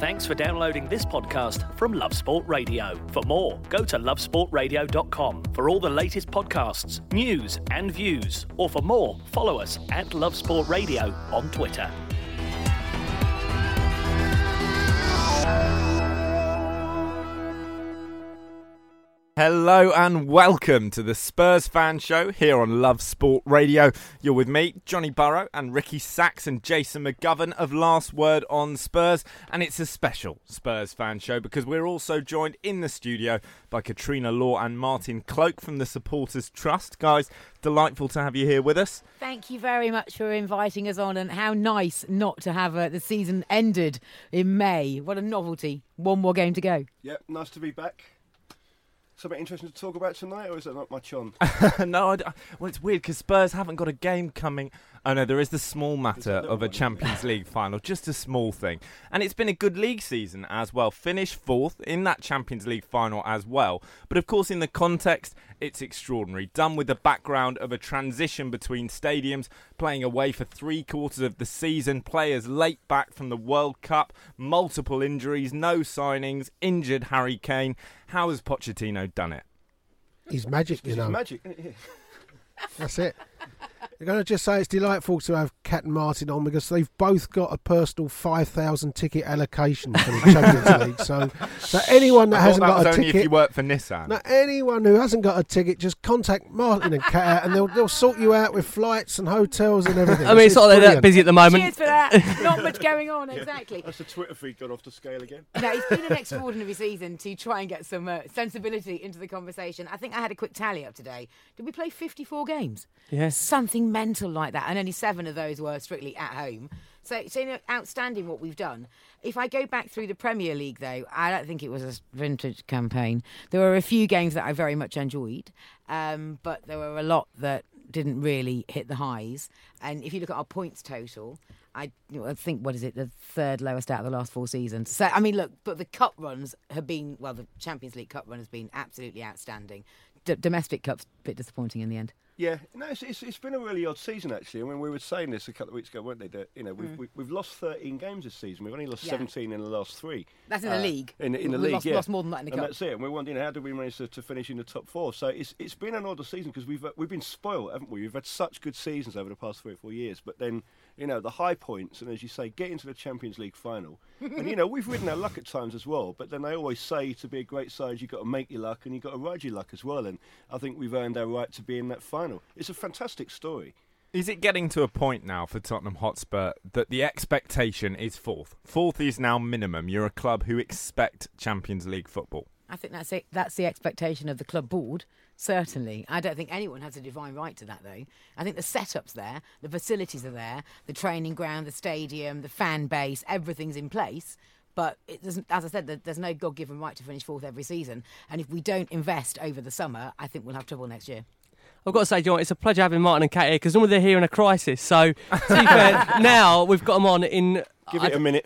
Thanks for downloading this podcast from Love Sport Radio. For more, go to lovesportradio.com for all the latest podcasts, news and views. Or for more, follow us at Love Sport Radio on Twitter. Hello and welcome to the Spurs Fan Show here on Love Sport Radio. You're with me, Johnny Burrow, and Ricky Sachs and Jason McGovern of Last Word on Spurs. And it's a special Spurs Fan Show because we're also joined in the studio by Katrina Law and Martin Cloak from the Supporters Trust. Guys, delightful to have you here with us. Thank you very much for inviting us on, and how nice not to have the season ended in May. What a novelty. One more game to go. Yep, nice to be back. Something interesting to talk about tonight, or is there not much on? No, well, it's weird because Spurs haven't got a game coming. Oh no, there is the small matter of a Champions League final, just a small thing. And it's been a good league season as well. Finished fourth in that Champions League final as well. But of course, in the context, it's extraordinary. Done with the background of a transition between stadiums, playing away for 3/4 of the season, players late back from the World Cup, multiple injuries, no signings, injured Harry Kane. How has Pochettino done it? He's magic, you know. He's magic, isn't it? That's it. I'm going to just say it's delightful to have Cat and Martin on because they've both got a personal 5,000 ticket allocation for the Champions League. So anyone that hasn't got a only ticket, if you work for Nissan. now anyone who hasn't got a ticket, just contact Martin and Cat, and they'll sort you out with flights and hotels and everything. I mean, it's not like they're that busy at the moment. Cheers for that. Not much going on, exactly. That's the Twitter feed gone off the scale again. No, it's been an extraordinary season to try and get some sensibility into the conversation. I think I had a quick tally up today. Did we play 54 games? Yes. Something mental like that, and only 7 of those were strictly at home. So you know, outstanding what we've done. If I go back through the Premier League, though, I don't think it was a vintage campaign. There were a few games that I very much enjoyed, but there were a lot that didn't really hit the highs. And if you look at our points total, I think, what is it, the third lowest out of the last 4 seasons. So, I mean, look, but the cup runs have been, well, the Champions League cup run has been absolutely outstanding. Domestic cup's a bit disappointing in the end. Yeah, no, it's been a really odd season actually. I mean, we were saying this a couple of weeks ago, weren't they? That we've lost 13 games this season. We've only lost 17 in the last 3. That's in the league. In the league, lost more than that in the cup. And that's it. And we're wondering how did we manage to finish in the top 4? So it's been an odd season because we've been spoiled, haven't we? We've had such good seasons over the past 3 or 4 years, but then the high points and, as you say, get into the Champions League final. And we've ridden our luck at times as well. But then they always say to be a great side, you've got to make your luck and you've got to ride your luck as well. And I think we've earned our right to be in that final. It's a fantastic story. Is it getting to a point now for Tottenham Hotspur that the expectation is fourth? Fourth is now minimum. You're a club who expect Champions League football. I think that's it. That's the expectation of the club board, certainly. I don't think anyone has a divine right to that, though. I think the setup's there, the facilities are there, the training ground, the stadium, the fan base, everything's in place. But it doesn't, as I said, there's no God-given right to finish fourth every season. And if we don't invest over the summer, I think we'll have trouble next year. I've got to say, John, it's a pleasure having Martin and Kat here because normally they're here in a crisis. So, to be fair, now we've got them on in... Give it a minute.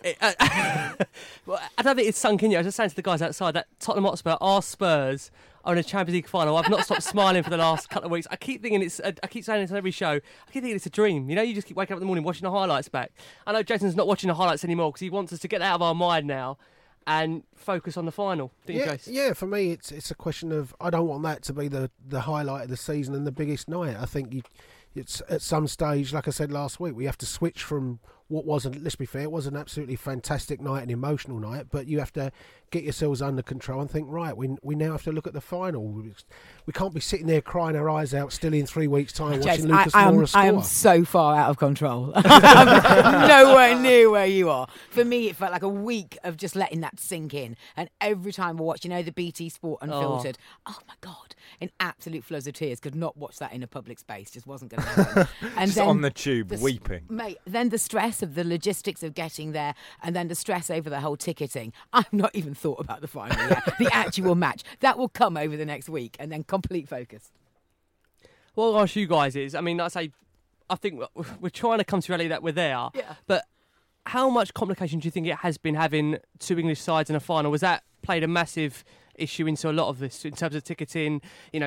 Well, I don't think it's sunk in yet. I was just saying to the guys outside that Tottenham Hotspur, our Spurs, are in a Champions League final. I've not stopped smiling for the last couple of weeks. I keep thinking I keep saying this on every show. I keep thinking it's a dream. You just keep waking up in the morning watching the highlights back. I know Jason's not watching the highlights anymore because he wants us to get out of our mind now and focus on the final. Didn't you, Jason? Yeah, for me, it's a question of I don't want that to be the highlight of the season and the biggest night. I think it's at some stage, like I said last week, we have to switch from what wasn't, let's be fair, it was an absolutely fantastic night, an emotional night, but you have to get yourselves under control and think, right, we now have to look at the final. We can't be sitting there crying our eyes out still in 3 weeks' time watching Lucas Moura score. I am so far out of control. I'm nowhere near where you are. For me, it felt like a week of just letting that sink in. And every time we watch, the BT Sport Unfiltered, oh my God, in absolute floods of tears, could not watch that in a public space. Just wasn't going to happen. And just then on the tube, weeping. Mate, then the stress of the logistics of getting there and then the stress over the whole ticketing. I've not even thought about the final yet. The actual match. That will come over the next week and then complete focus. What I'll ask you guys is, I think we're trying to come to reality that we're there, but how much complication do you think it has been having 2 English sides in a final? Was that played a massive issue into a lot of this in terms of ticketing,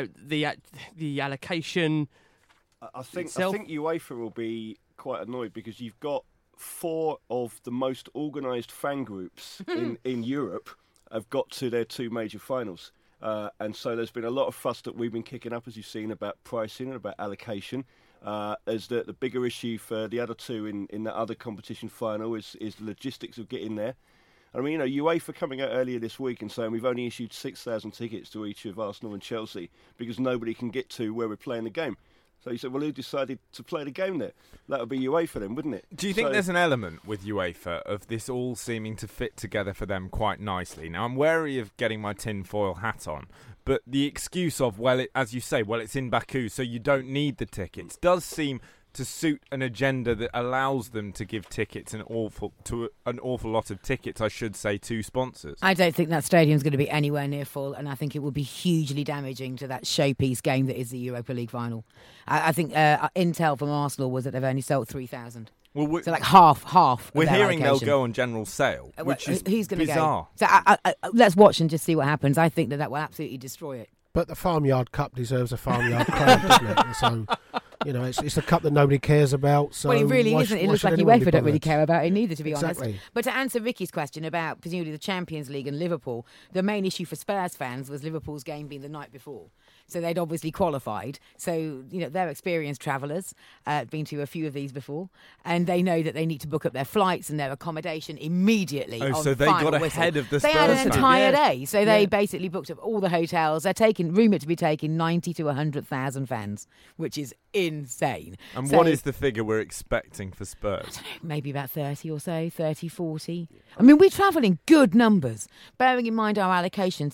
the allocation? I think UEFA will be quite annoyed because you've got 4 of the most organised fan groups in Europe have got to their 2 major finals. And so there's been a lot of fuss that we've been kicking up, as you've seen, about pricing and about allocation. As the bigger issue for the other 2 in the other competition final is the logistics of getting there. I mean, UEFA coming out earlier this week and saying we've only issued 6,000 tickets to each of Arsenal and Chelsea because nobody can get to where we're playing the game. So you said, well, who decided to play the game there? That would be UEFA then, wouldn't it? Do you think there's an element with UEFA of this all seeming to fit together for them quite nicely? Now, I'm wary of getting my tinfoil hat on, but the excuse of, as you say, it's in Baku, so you don't need the tickets, does seem to suit an agenda that allows them to give tickets an awful lot of tickets, I should say, to sponsors. I don't think that stadium's going to be anywhere near full, and I think it will be hugely damaging to that showpiece game that is the Europa League final. I think intel from Arsenal was that they've only sold 3,000. Well, so like half. We're hearing allocation. they'll go on general sale, which is who's gonna bizarre. Go? So let's watch and just see what happens. I think that will absolutely destroy it. But the Farmyard Cup deserves a Farmyard crowd, doesn't it? So, it's a cup that nobody cares about. So well, it really isn't. It looks like UEFA don't really care about it neither, to be honest. But to answer Vicky's question about presumably the Champions League and Liverpool, the main issue for Spurs fans was Liverpool's game being the night before. So they'd obviously qualified. So, they're experienced travellers, been to a few of these before, and they know that they need to book up their flights and their accommodation immediately. Oh, so they got ahead of the Spurs. They had an entire day. So they basically booked up all the hotels. They're rumoured to be taking 90 to 100,000 fans, which is insane. And what is the figure we're expecting for Spurs? I don't know, maybe about 30 or so, 30, 40. I mean, we travel in good numbers. Bearing in mind our allocation,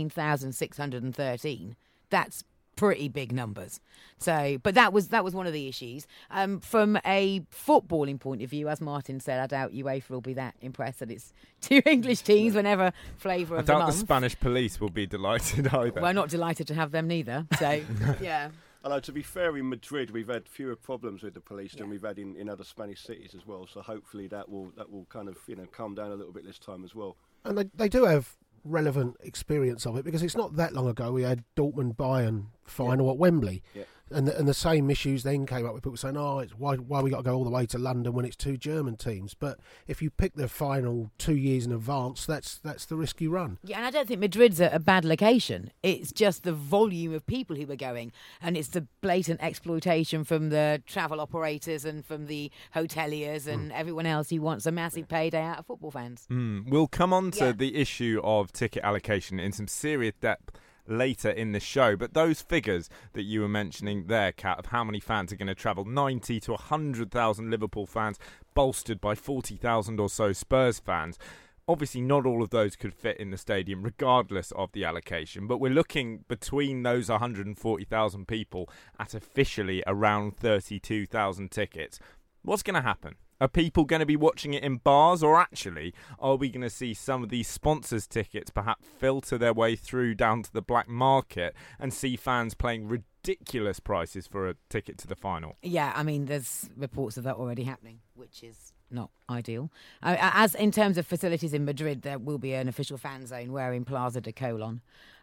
16,613. That's pretty big numbers. So, but that was one of the issues. From a footballing point of view, as Martin said, I doubt UEFA will be that impressed that it's 2 English teams whenever flavour of the month. I doubt the Spanish police will be delighted either. We're not delighted to have them neither. So, yeah. Although, to be fair, in Madrid we've had fewer problems with the police than we've had in other Spanish cities as well. So hopefully that will kind of calm down a little bit this time as well. And they do have relevant experience of it, because it's not that long ago we had Dortmund-Bayern final at Wembley. Yeah. And the same issues then came up with people saying, it's why we got to go all the way to London when it's 2 German teams. But if you pick the final 2 years in advance, that's the risk you run. Yeah, and I don't think Madrid's a bad location. It's just the volume of people who were going, and it's the blatant exploitation from the travel operators and from the hoteliers and everyone else who wants a massive payday out of football fans. We'll come on to the issue of ticket allocation in some serious depth later in the show, but those figures that you were mentioning there, Kat, of how many fans are going to travel, 90 to 100,000 Liverpool fans, bolstered by 40,000 or so Spurs fans. Obviously, not all of those could fit in the stadium, regardless of the allocation, but we're looking between those 140,000 people at officially around 32,000 tickets. What's going to happen? Are people going to be watching it in bars, or actually are we going to see some of these sponsors' tickets perhaps filter their way through down to the black market and see fans paying ridiculous prices for a ticket to the final? Yeah, I mean, there's reports of that already happening, which is not ideal. As in terms of facilities in Madrid, there will be an official fan zone where in Plaza de Colón.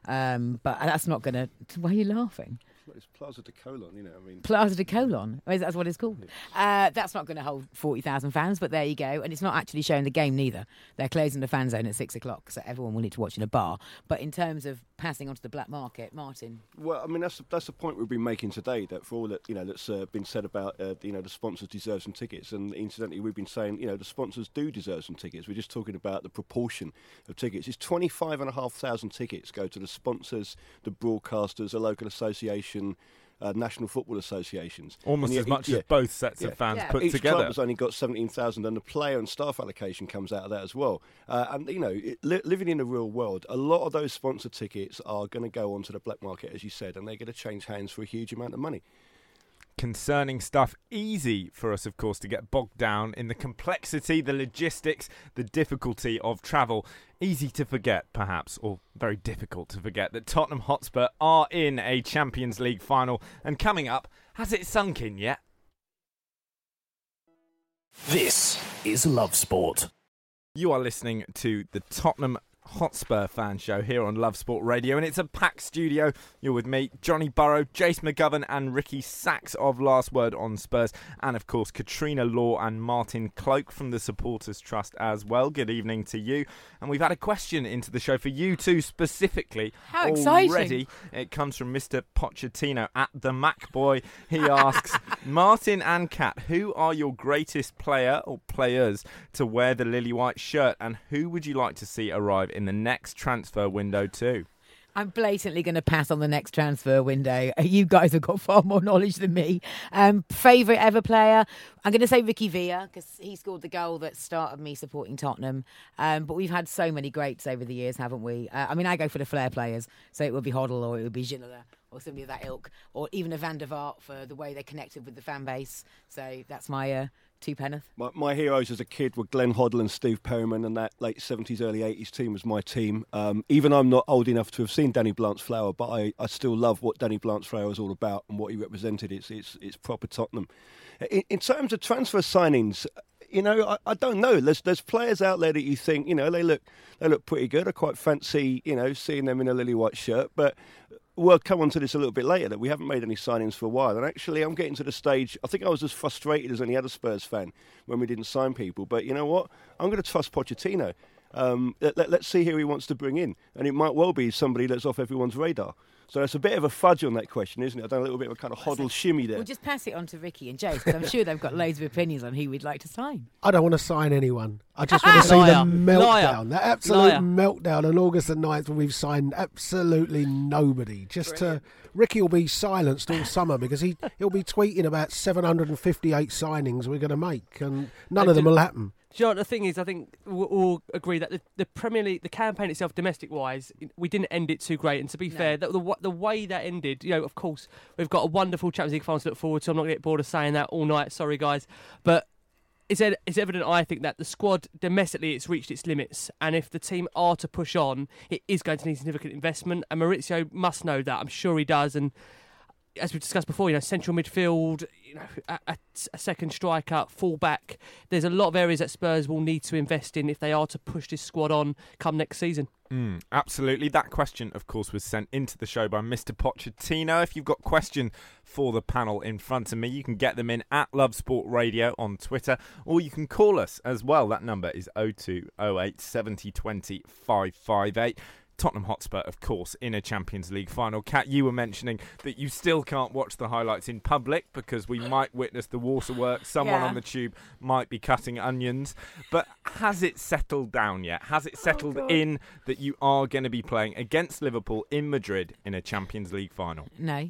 But that's not going to... Why are you laughing? It's Plaza de Colón, Plaza de Colón, that's what it's called. That's not going to hold 40,000 fans, but there you go. And it's not actually showing the game neither. They're closing the fan zone at 6 o'clock, so everyone will need to watch in a bar. But in terms of passing onto the black market, Martin? Well, I mean, that's the point we've been making today, that for all that, that's been said about, the sponsors deserve some tickets. And incidentally, we've been saying, the sponsors do deserve some tickets. We're just talking about the proportion of tickets. It's 25,500 tickets go to the sponsors, the broadcasters, a local association, national football associations. Almost as much as both sets of fans put each together. Each club has only got 17,000, and the player and staff allocation comes out of that as well. And, living in the real world, a lot of those sponsor tickets are going to go onto the black market, as you said, and they're going to change hands for a huge amount of money. Concerning stuff. Easy for us, of course, to get bogged down in the complexity, the logistics, the difficulty of travel. Easy to forget, perhaps, or very difficult to forget, that Tottenham Hotspur are in a Champions League final. And coming up, has it sunk in yet? This is Love Sport. You are listening to the Tottenham Hotspur fan show here on Love Sport Radio, and it's a packed studio. You're with me, Johnny Burrow, Jace McGovern and Ricky Sachs of Last Word on Spurs, and of course Katrina Law and Martin Cloak from the Supporters Trust as well. Good evening to you. And we've had a question into the show for you two specifically. How exciting. Already. It comes from Mr. Pochettino at the Mac Boy. He asks, Martin and Kat, who are your greatest player or players to wear the lily white shirt, and who would you like to see arrive in the next transfer window too? I'm blatantly going to pass on the next transfer window. You guys have got far more knowledge than me. Favourite ever player? I'm going to say Ricky Villa, because he scored the goal that started me supporting Tottenham. But we've had so many greats over the years, haven't we? I go for the flair players. So it would be Hoddle, or it would be Ginola, or somebody of that ilk, or even a Van der Vaart for the way they connected with the fan base. So that's my two penneth. My heroes as a kid were Glenn Hoddle and Steve Perryman, and that late 70s, early 80s team was my team. Even I'm not old enough to have seen Danny Blanchflower, but I still love what Danny Blanchflower was all about and what he represented. It's proper Tottenham. In terms of transfer signings, I don't know. There's players out there that you think, they look pretty good. I quite fancy, seeing them in a lily white shirt, but we'll come on to this a little bit later, that we haven't made any signings for a while. And actually, I'm getting to the stage, I think I was as frustrated as any other Spurs fan when we didn't sign people. But you know what? I'm going to trust Pochettino. Let's see who he wants to bring in. And it might well be somebody that's off everyone's radar. So that's a bit of a fudge on that question, isn't it? I've done a little bit of a kind of Hoddle shimmy there. We'll just pass it on to Ricky and Jace, because I'm sure they've got loads of opinions on who we'd like to sign. I don't want to sign anyone. I just want to see the meltdown, that absolute meltdown on August the 9th when we've signed absolutely nobody. Ricky will be silenced all summer because he'll be tweeting about 758 signings we're going to make, and none of them will happen. Do you know what the thing is? I think we'll all agree that the Premier League, the campaign itself, domestic-wise, we didn't end it too great. And to be fair, the way that ended, of course, we've got a wonderful Champions League final to look forward to. I'm not going to get bored of saying that all night. Sorry, guys. But it's evident, I think, that the squad, domestically, it's reached its limits. And if the team are to push on, it is going to need significant investment. And Maurizio must know that. I'm sure he does. And as we discussed before, central midfield, a second striker, full-back. There's a lot of areas that Spurs will need to invest in if they are to push this squad on come next season. Absolutely. That question, of course, was sent into the show by Mr. Pochettino. If you've got a question for the panel in front of me, you can get them in at Love Sport Radio on Twitter, or you can call us as well. That number is 0208 70 20 558. Tottenham Hotspur, of course, in a Champions League final. Kat, you were mentioning that you still can't watch the highlights in public because we might witness the waterworks. Someone on the tube might be cutting onions. But has it settled down yet? Has it settled in that you are going to be playing against Liverpool in Madrid in a Champions League final? No.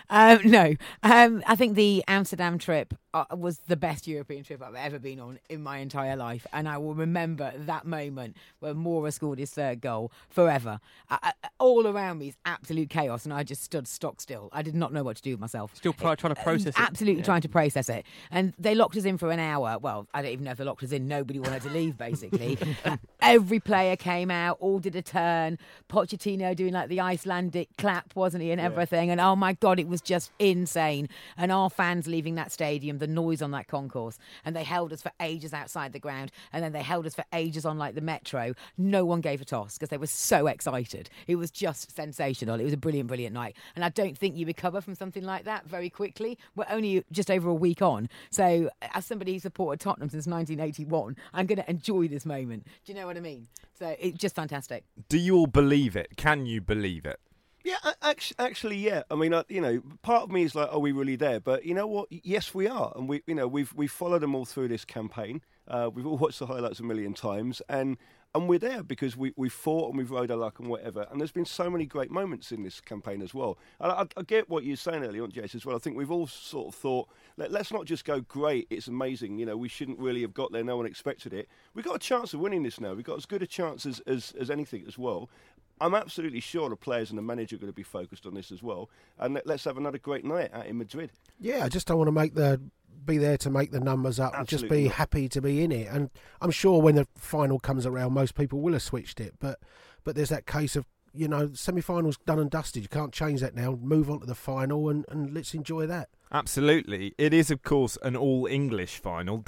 No. I think the Amsterdam trip was the best European trip I've ever been on in my entire life, and I will remember that moment when Moura scored his third goal forever. All around me is absolute chaos, and I just stood stock still. I did not know what to do with myself. Still trying to process it. Absolutely trying to process it. And they locked us in for an hour. Well, I don't even know if they locked us in. Nobody wanted to leave, basically. Every player came out, all did a turn. Pochettino doing like the Icelandic clap, wasn't he, and everything. And oh my God, it was just insane. And our fans leaving that stadium, the noise on that concourse, and they held us for ages outside the ground, and then they held us for ages on like the metro. No one gave a toss because they were so excited. It was just sensational. It was a brilliant, brilliant night, and I don't think you recover from something like that very quickly. We're only just over a week on, so as somebody who's supported Tottenham since 1981, I'm going to enjoy this moment. Do you know what I mean? So it's just fantastic. Do you all believe it? Can you believe it? Yeah, actually, yeah. I mean, part of me is like, are we really there? But you know what? Yes, we are, and we've followed them all through this campaign. We've all watched the highlights a million times, and we're there because we've fought and we've rode our luck and whatever. And there's been so many great moments in this campaign as well. I get what you're saying earlier on, Jace, as well. I think we've all sort of thought, let's not just go, great, it's amazing. We shouldn't really have got there. No one expected it. We've got a chance of winning this now. We've got as good a chance as anything as well. I'm absolutely sure the players and the manager are going to be focused on this as well. And let's have another great night out in Madrid. Yeah, I just don't want to be there to make the numbers up. Absolutely and just be happy to be in it. And I'm sure when the final comes around, most people will have switched it. But there's that case of, semi-finals done and dusted. You can't change that now. Move on to the final and let's enjoy that. Absolutely. It is, of course, an all-English final. Does that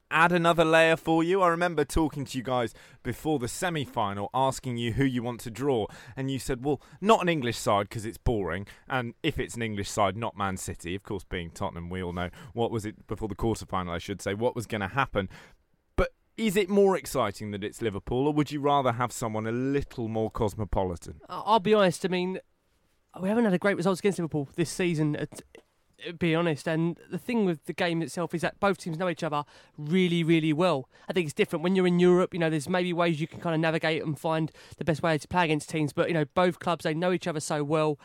add another layer for you? I remember talking to you guys before the semi-final, asking you who you want to draw, and you said, well, not an English side because it's boring, and if it's an English side, not Man City. Of course, being Tottenham, we all know what was it before the quarter-final, I should say, what was going to happen. But is it more exciting that it's Liverpool, or would you rather have someone a little more cosmopolitan? I'll be honest, I mean, we haven't had a great results against Liverpool this season, be honest, and the thing with the game itself is that both teams know each other really, really well. I think it's different when you're in Europe. There's maybe ways you can kind of navigate and find the best way to play against teams, but both clubs, they know each other so well,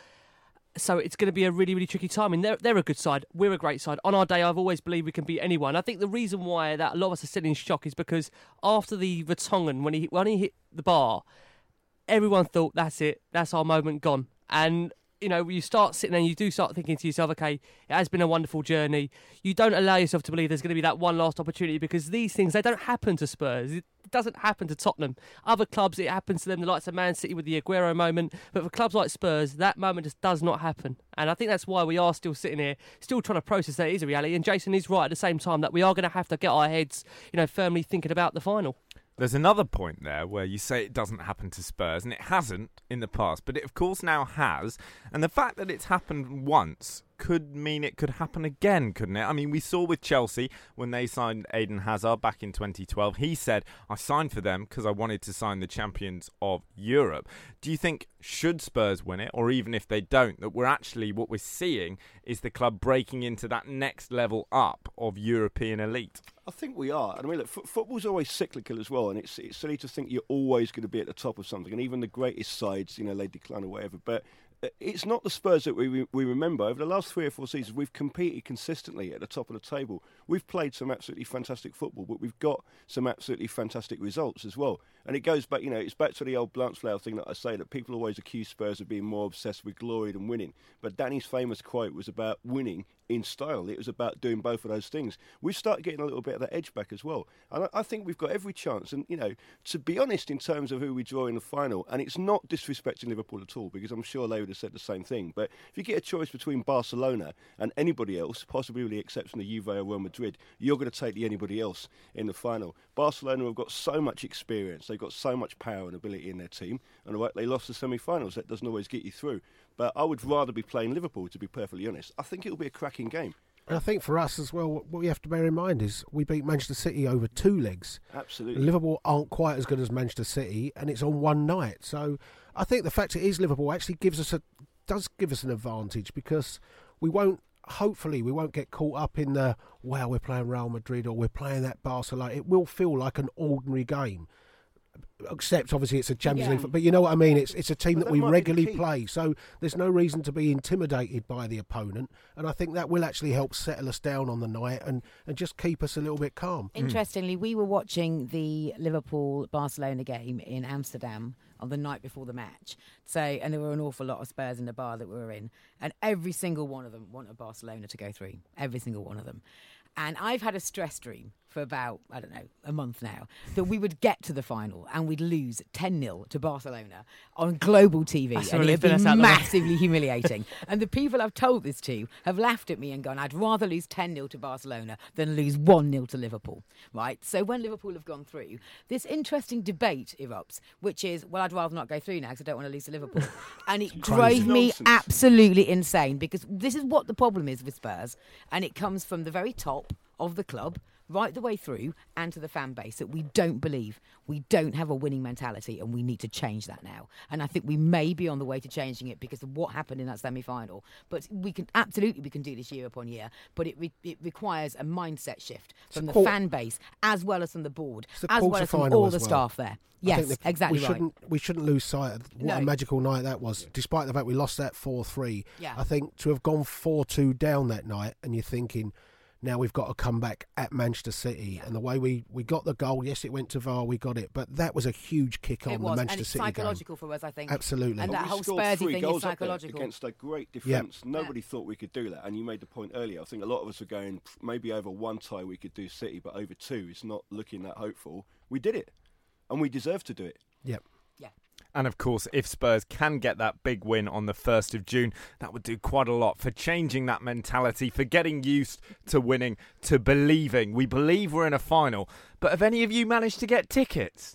so it's going to be a really, really tricky time. I mean, they're a good side, we're a great side. On our day, I've always believed we can beat anyone. I think the reason why that a lot of us are still in shock is because after the Vertonghen, when he hit the bar, everyone thought, that's it, that's our moment gone. And you start sitting there and you do start thinking to yourself, okay, it has been a wonderful journey. You don't allow yourself to believe there's going to be that one last opportunity, because these things, they don't happen to Spurs. It doesn't happen to Tottenham. Other clubs, it happens to them, the likes of Man City with the Aguero moment. But for clubs like Spurs, that moment just does not happen. And I think that's why we are still sitting here, still trying to process that it is a reality. And Jason is right at the same time that we are going to have to get our heads, firmly thinking about the final. There's another point there where you say it doesn't happen to Spurs, and it hasn't in the past, but it of course now has. And the fact that it's happened once could mean it could happen again, couldn't it? I mean, we saw with Chelsea when they signed Eden Hazard back in 2012. He said, I signed for them because I wanted to sign the champions of Europe. Do you think, should Spurs win it, or even if they don't, that what we're seeing is the club breaking into that next level up of European elite? I think we are. I mean, look, football's always cyclical as well, and it's silly to think you're always going to be at the top of something. And even the greatest sides, they decline or whatever. But it's not the Spurs that we remember. Over the last 3 or 4 seasons, we've competed consistently at the top of the table. We've played some absolutely fantastic football, but we've got some absolutely fantastic results as well. And it goes back, it's back to the old Blanchflower thing that I say, that people always accuse Spurs of being more obsessed with glory than winning. But Danny's famous quote was about winning in style. It was about doing both of those things. We've started getting a little bit of that edge back as well. And I think we've got every chance. And, to be honest, in terms of who we draw in the final, and it's not disrespecting Liverpool at all, because I'm sure they would have said the same thing. But if you get a choice between Barcelona and anybody else, possibly with the exception of Juve or Real Madrid, you're going to take the anybody else in the final. Barcelona have got so much experience. They've got so much power and ability in their team. And they lost the semi-finals. That doesn't always get you through. But I would rather be playing Liverpool, to be perfectly honest. I think it'll be a cracking game. And I think for us as well, what we have to bear in mind is we beat Manchester City over 2 legs. Absolutely. Liverpool aren't quite as good as Manchester City, and it's on one night. So I think the fact it is Liverpool actually does give us an advantage, because hopefully we won't get caught up in the, we're playing Real Madrid or we're playing that Barcelona. It will feel like an ordinary game. Except obviously it's a Champions League, but you know what I mean. It's a team that we regularly play, so there's no reason to be intimidated by the opponent, and I think that will actually help settle us down on the night and just keep us a little bit calm. Interestingly, we were watching the Liverpool-Barcelona game in Amsterdam on the night before the match. And there were an awful lot of Spurs in the bar that we were in, and every single one of them wanted Barcelona to go through. Every single one of them. And I've had a stress dream for about, a month now, that we would get to the final and we'd lose 10-0 to Barcelona on global TV. And it would be massively humiliating. And the people I've told this to have laughed at me and gone, I'd rather lose 10-0 to Barcelona than lose 1-0 to Liverpool. Right? So when Liverpool have gone through, this interesting debate erupts, which is, I'd rather not go through now because I don't want to lose to Liverpool. And it drove me absolutely insane, because this is what the problem is with Spurs. And it comes from the very top of the club right the way through and to the fan base, that we don't believe, we don't have a winning mentality, and we need to change that now. And I think we may be on the way to changing it because of what happened in that semi-final. But we can do this year upon year, but it requires a mindset shift from the fan base as well as from the board, as well as from all the staff there. Yes, exactly right. We shouldn't lose sight of what a magical night that was, despite the fact we lost that 4-3. Yeah. I think to have gone 4-2 down that night, and you're thinking, now we've got to come back at Manchester City. And the way we got the goal, yes, it went to VAR, we got it. But that was a huge kick on the Manchester City game. And it's psychological for us, I think. Absolutely. And that whole Spursy thing is psychological. Against a great defence. Yep. Nobody thought we could do that. And you made the point earlier. I think a lot of us were going, maybe over one tie we could do City, but over two, it's not looking that hopeful. We did it. And we deserve to do it. Yep. And of course, if Spurs can get that big win on the 1st of June, that would do quite a lot for changing that mentality, for getting used to winning, to believing. We believe we're in a final. But have any of you managed to get tickets?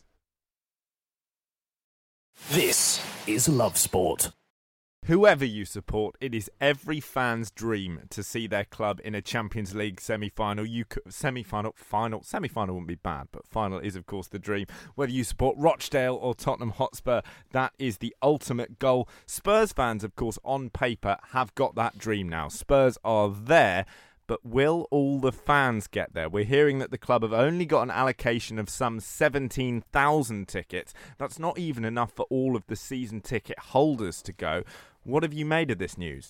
This is Love Sport. Whoever you support, it is every fan's dream to see their club in a Champions League semi-final. Semi-final wouldn't be bad, but final is, of course, the dream. Whether you support Rochdale or Tottenham Hotspur, that is the ultimate goal. Spurs fans, of course, on paper, have got that dream now. Spurs are there. But will all the fans get there? We're hearing that the club have only got an allocation of some 17,000 tickets. That's not even enough for all of the season ticket holders to go. What have you made of this news?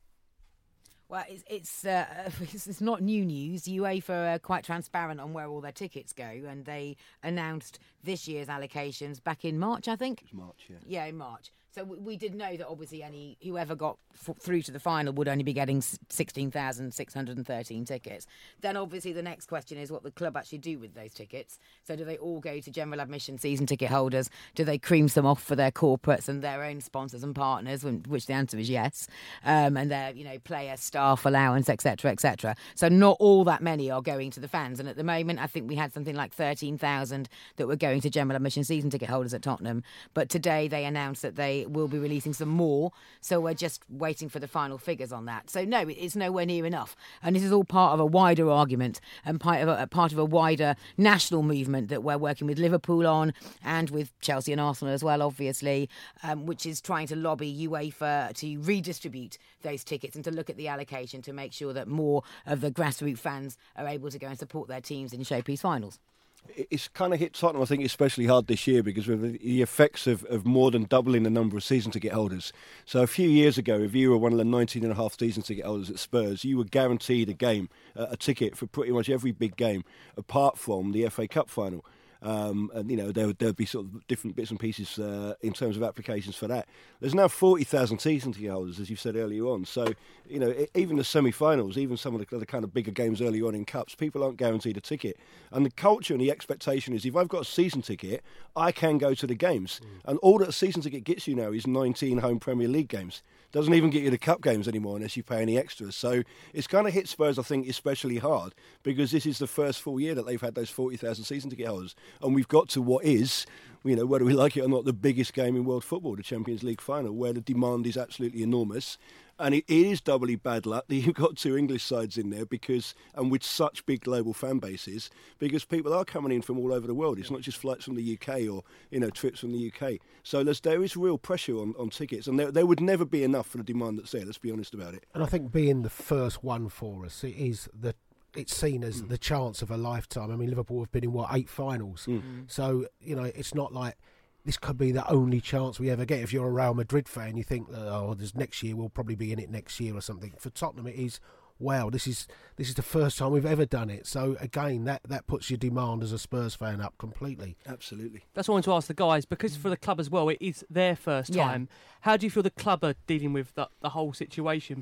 Well, it's not new news. UEFA are quite transparent on where all their tickets go, and they announced this year's allocations back in March, I think. It was March, yeah. Yeah, in March. So we did know that obviously whoever got through to the final would only be getting 16,613 tickets. Then obviously the next question is what the club actually do with those tickets. So do they all go to general admission season ticket holders? Do they cream some off for their corporates and their own sponsors and partners? Which the answer is yes. And their player staff allowance, etc., etc. So not all that many are going to the fans. And at the moment, I think we had something like 13,000 that were going to general admission season ticket holders at Tottenham. But today they announced that they will be releasing some more, so we're just waiting for the final figures on that. So no, it's nowhere near enough, and this is all part of a wider argument and part of a wider national movement that we're working with Liverpool on, and with Chelsea and Arsenal as well, obviously, which is trying to lobby UEFA to redistribute those tickets and to look at the allocation to make sure that more of the grassroots fans are able to go and support their teams in showpiece finals. It's kind of hit Tottenham, I think, especially hard this year because with the effects of more than doubling the number of season ticket holders. So a few years ago, if you were one of the 19.5 season ticket holders at Spurs, you were guaranteed a ticket for pretty much every big game, apart from the FA Cup final. And there'd be sort of different bits and pieces in terms of applications for that. There's now 40,000 season ticket holders, as you said earlier on. So even the semi-finals, even some of the kind of bigger games early on in cups, people aren't guaranteed a ticket. And the culture and the expectation is, if I've got a season ticket, I can go to the games. And all that a season ticket gets you now is 19 home Premier League games. Doesn't even get you the cup games anymore unless you pay any extras. So it's kind of hit Spurs, I think, especially hard because this is the first full year that they've had those 40,000 season ticket holders. And we've got to what is, whether we like it or not, the biggest game in world football, the Champions League final, where the demand is absolutely enormous. And it is doubly bad luck that you've got two English sides in there and with such big global fan bases, because people are coming in from all over the world. It's not just flights from the UK or, trips from the UK. So there is real pressure on tickets, and there would never be enough for the demand that's there, let's be honest about it. And I think being the first one for us, it's seen as the chance of a lifetime. I mean, Liverpool have been in, 8 finals? So, it's not like this could be the only chance we ever get. If you're a Real Madrid fan, you think, there's next year, we'll probably be in it next year or something. For Tottenham, it is, wow, this is the first time we've ever done it. So, again, that puts your demand as a Spurs fan up completely. Absolutely. That's what I wanted to ask the guys, because for the club as well, it is their first time. How do you feel the club are dealing with the whole situation?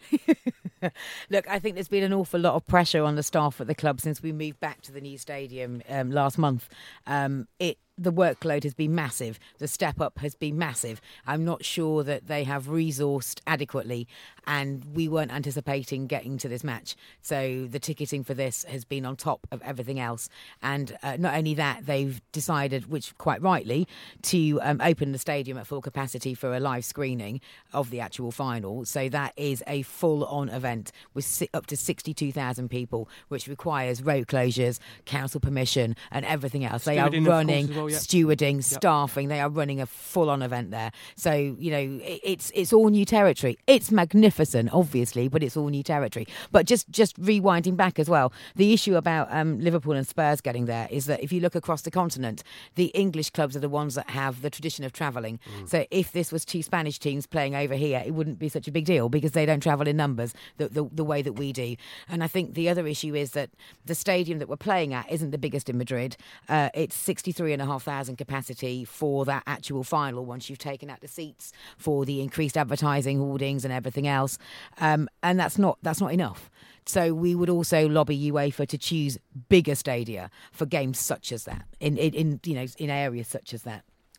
Look, I think there's been an awful lot of pressure on the staff at the club since we moved back to the new stadium last month. The workload has been massive. The step up has been massive. I'm not sure that they have resourced adequately, and we weren't anticipating getting to this match. So the ticketing for this has been on top of everything else. And not only that, they've decided, which quite rightly, to open the stadium at full capacity for a live screening of the actual final. So that is a full-on event with up to 62,000 people, which requires road closures, council permission, and everything else. They are running stewarding, staffing. They are running a full-on event there. So, it's all new territory. It's magnificent, obviously, but it's all new territory. But just rewinding back as well, the issue about Liverpool and Spurs getting there is that if you look across the continent, the English clubs are the ones that have the tradition of travelling. So if this was 2 Spanish teams playing over here, it wouldn't be such a big deal because they don't travel in numbers the way that we do. And I think the other issue is that the stadium that we're playing at isn't the biggest in Madrid. It's 63,500 capacity for that actual final once you've taken out the seats for the increased advertising, hoardings and everything else, and that's not enough. So we would also lobby UEFA to choose bigger stadia for games such as that in areas such as that.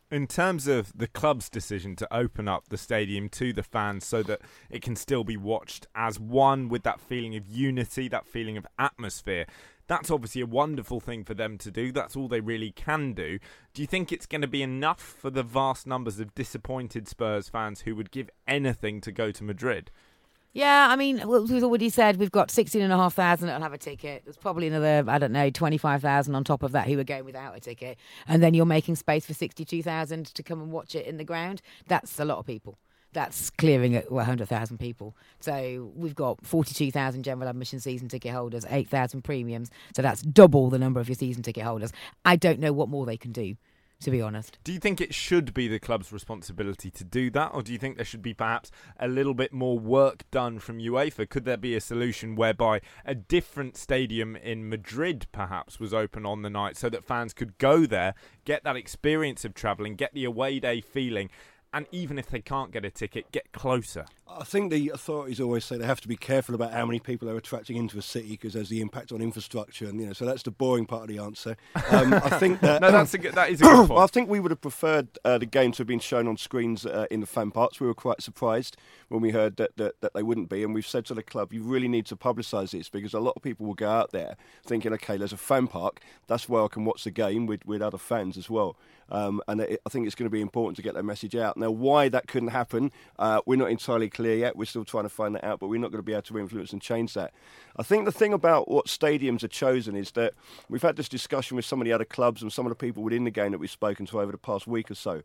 In terms of the club's decision to open up the stadium to the fans so that it can still be watched as one with that feeling of unity, that feeling of atmosphere, that's obviously a wonderful thing for them to do. That's all they really can do. Do you think it's going to be enough for the vast numbers of disappointed Spurs fans who would give anything to go to Madrid? Yeah, I mean, we've already said we've got 16,500 that'll have a ticket. There's probably another, 25,000 on top of that who are going without a ticket. And then you're making space for 62,000 to come and watch it in the ground. That's a lot of people. That's clearing at 100,000 people. So we've got 42,000 general admission season ticket holders, 8,000 premiums. So that's double the number of your season ticket holders. I don't know what more they can do, to be honest. Do you think it should be the club's responsibility to do that, or do you think there should be perhaps a little bit more work done from UEFA? Could there be a solution whereby a different stadium in Madrid perhaps was open on the night so that fans could go there, get that experience of travelling, get the away day feeling, and even if they can't get a ticket, get closer? I think the authorities always say they have to be careful about how many people they're attracting into a city because there's the impact on infrastructure, and so that's the boring part of the answer. I think that that is a good point. Well, I think we would have preferred the game to have been shown on screens in the fan parks. We were quite surprised when we heard that they wouldn't be, and we've said to the club, you really need to publicise this because a lot of people will go out there thinking, okay, there's a fan park, that's where I can watch the game with other fans as well. I think it's going to be important to get that message out. Now, why that couldn't happen, we're not entirely clear yet. We're still trying to find that out, but we're not going to be able to influence and change that. I think the thing about what stadiums are chosen is that we've had this discussion with some of the other clubs and some of the people within the game that we've spoken to over the past week or so.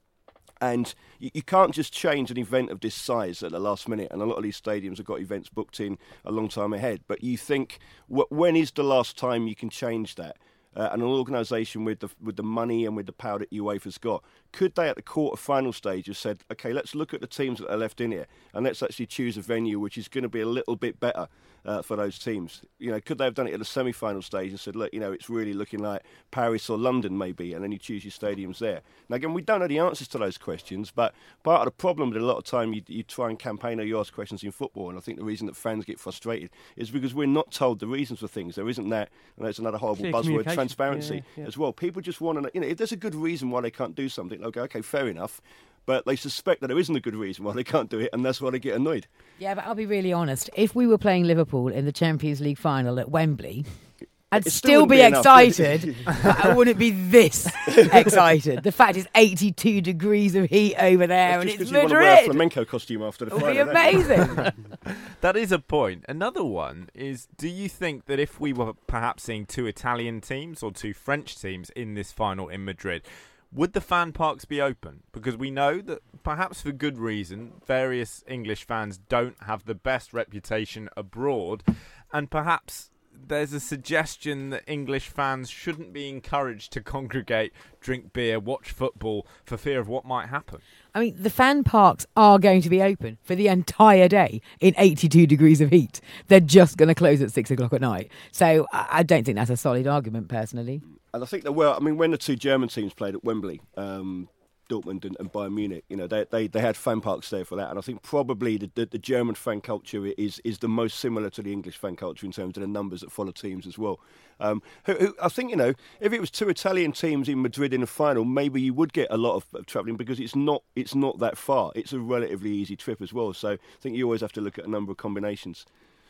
And you can't just change an event of this size at the last minute. And a lot of these stadiums have got events booked in a long time ahead. But you think, when is the last time you can change that? And an organisation with the money and with the power that UEFA's got, could they at the quarter-final stage have said, OK, let's look at the teams that are left in here and let's actually choose a venue which is going to be a little bit better for those teams? Could they have done it at the semi-final stage and said, look, it's really looking like Paris or London maybe, and then you choose your stadiums there? Now, again, we don't know the answers to those questions, but part of the problem with a lot of time you try and campaign or you ask questions in football, and I think the reason that fans get frustrated is because we're not told the reasons for things. There isn't that, and that's another horrible buzzword, transparency as well. People just want to know, if there's a good reason why they can't do something, they'll go, OK, fair enough. But they suspect that there isn't a good reason why they can't do it, and that's why they get annoyed. Yeah, but I'll be really honest. If we were playing Liverpool in the Champions League final at Wembley, I'd still be excited, but I wouldn't be this excited. The fact it's 82 degrees of heat over there, and it's Madrid. You want to wear a flamenco costume after the final. It'll be amazing. That is a point. Another one is, do you think that if we were perhaps seeing 2 Italian teams or 2 French teams in this final in Madrid, would the fan parks be open? Because we know that, perhaps for good reason, various English fans don't have the best reputation abroad, and perhaps there's a suggestion that English fans shouldn't be encouraged to congregate, drink beer, watch football for fear of what might happen. I mean, the fan parks are going to be open for the entire day in 82 degrees of heat. They're just going to close at 6 o'clock at night. So I don't think that's a solid argument, personally. And I think that, well, I mean, when the 2 German teams played at Wembley, Dortmund and Bayern Munich, they had fan parks there for that, and I think probably the German fan culture is the most similar to the English fan culture in terms of the numbers that follow teams as well. Who I think, if it was 2 Italian teams in Madrid in the final, maybe you would get a lot of travelling because it's not that far. It's a relatively easy trip as well. So I think you always have to look at a number of combinations.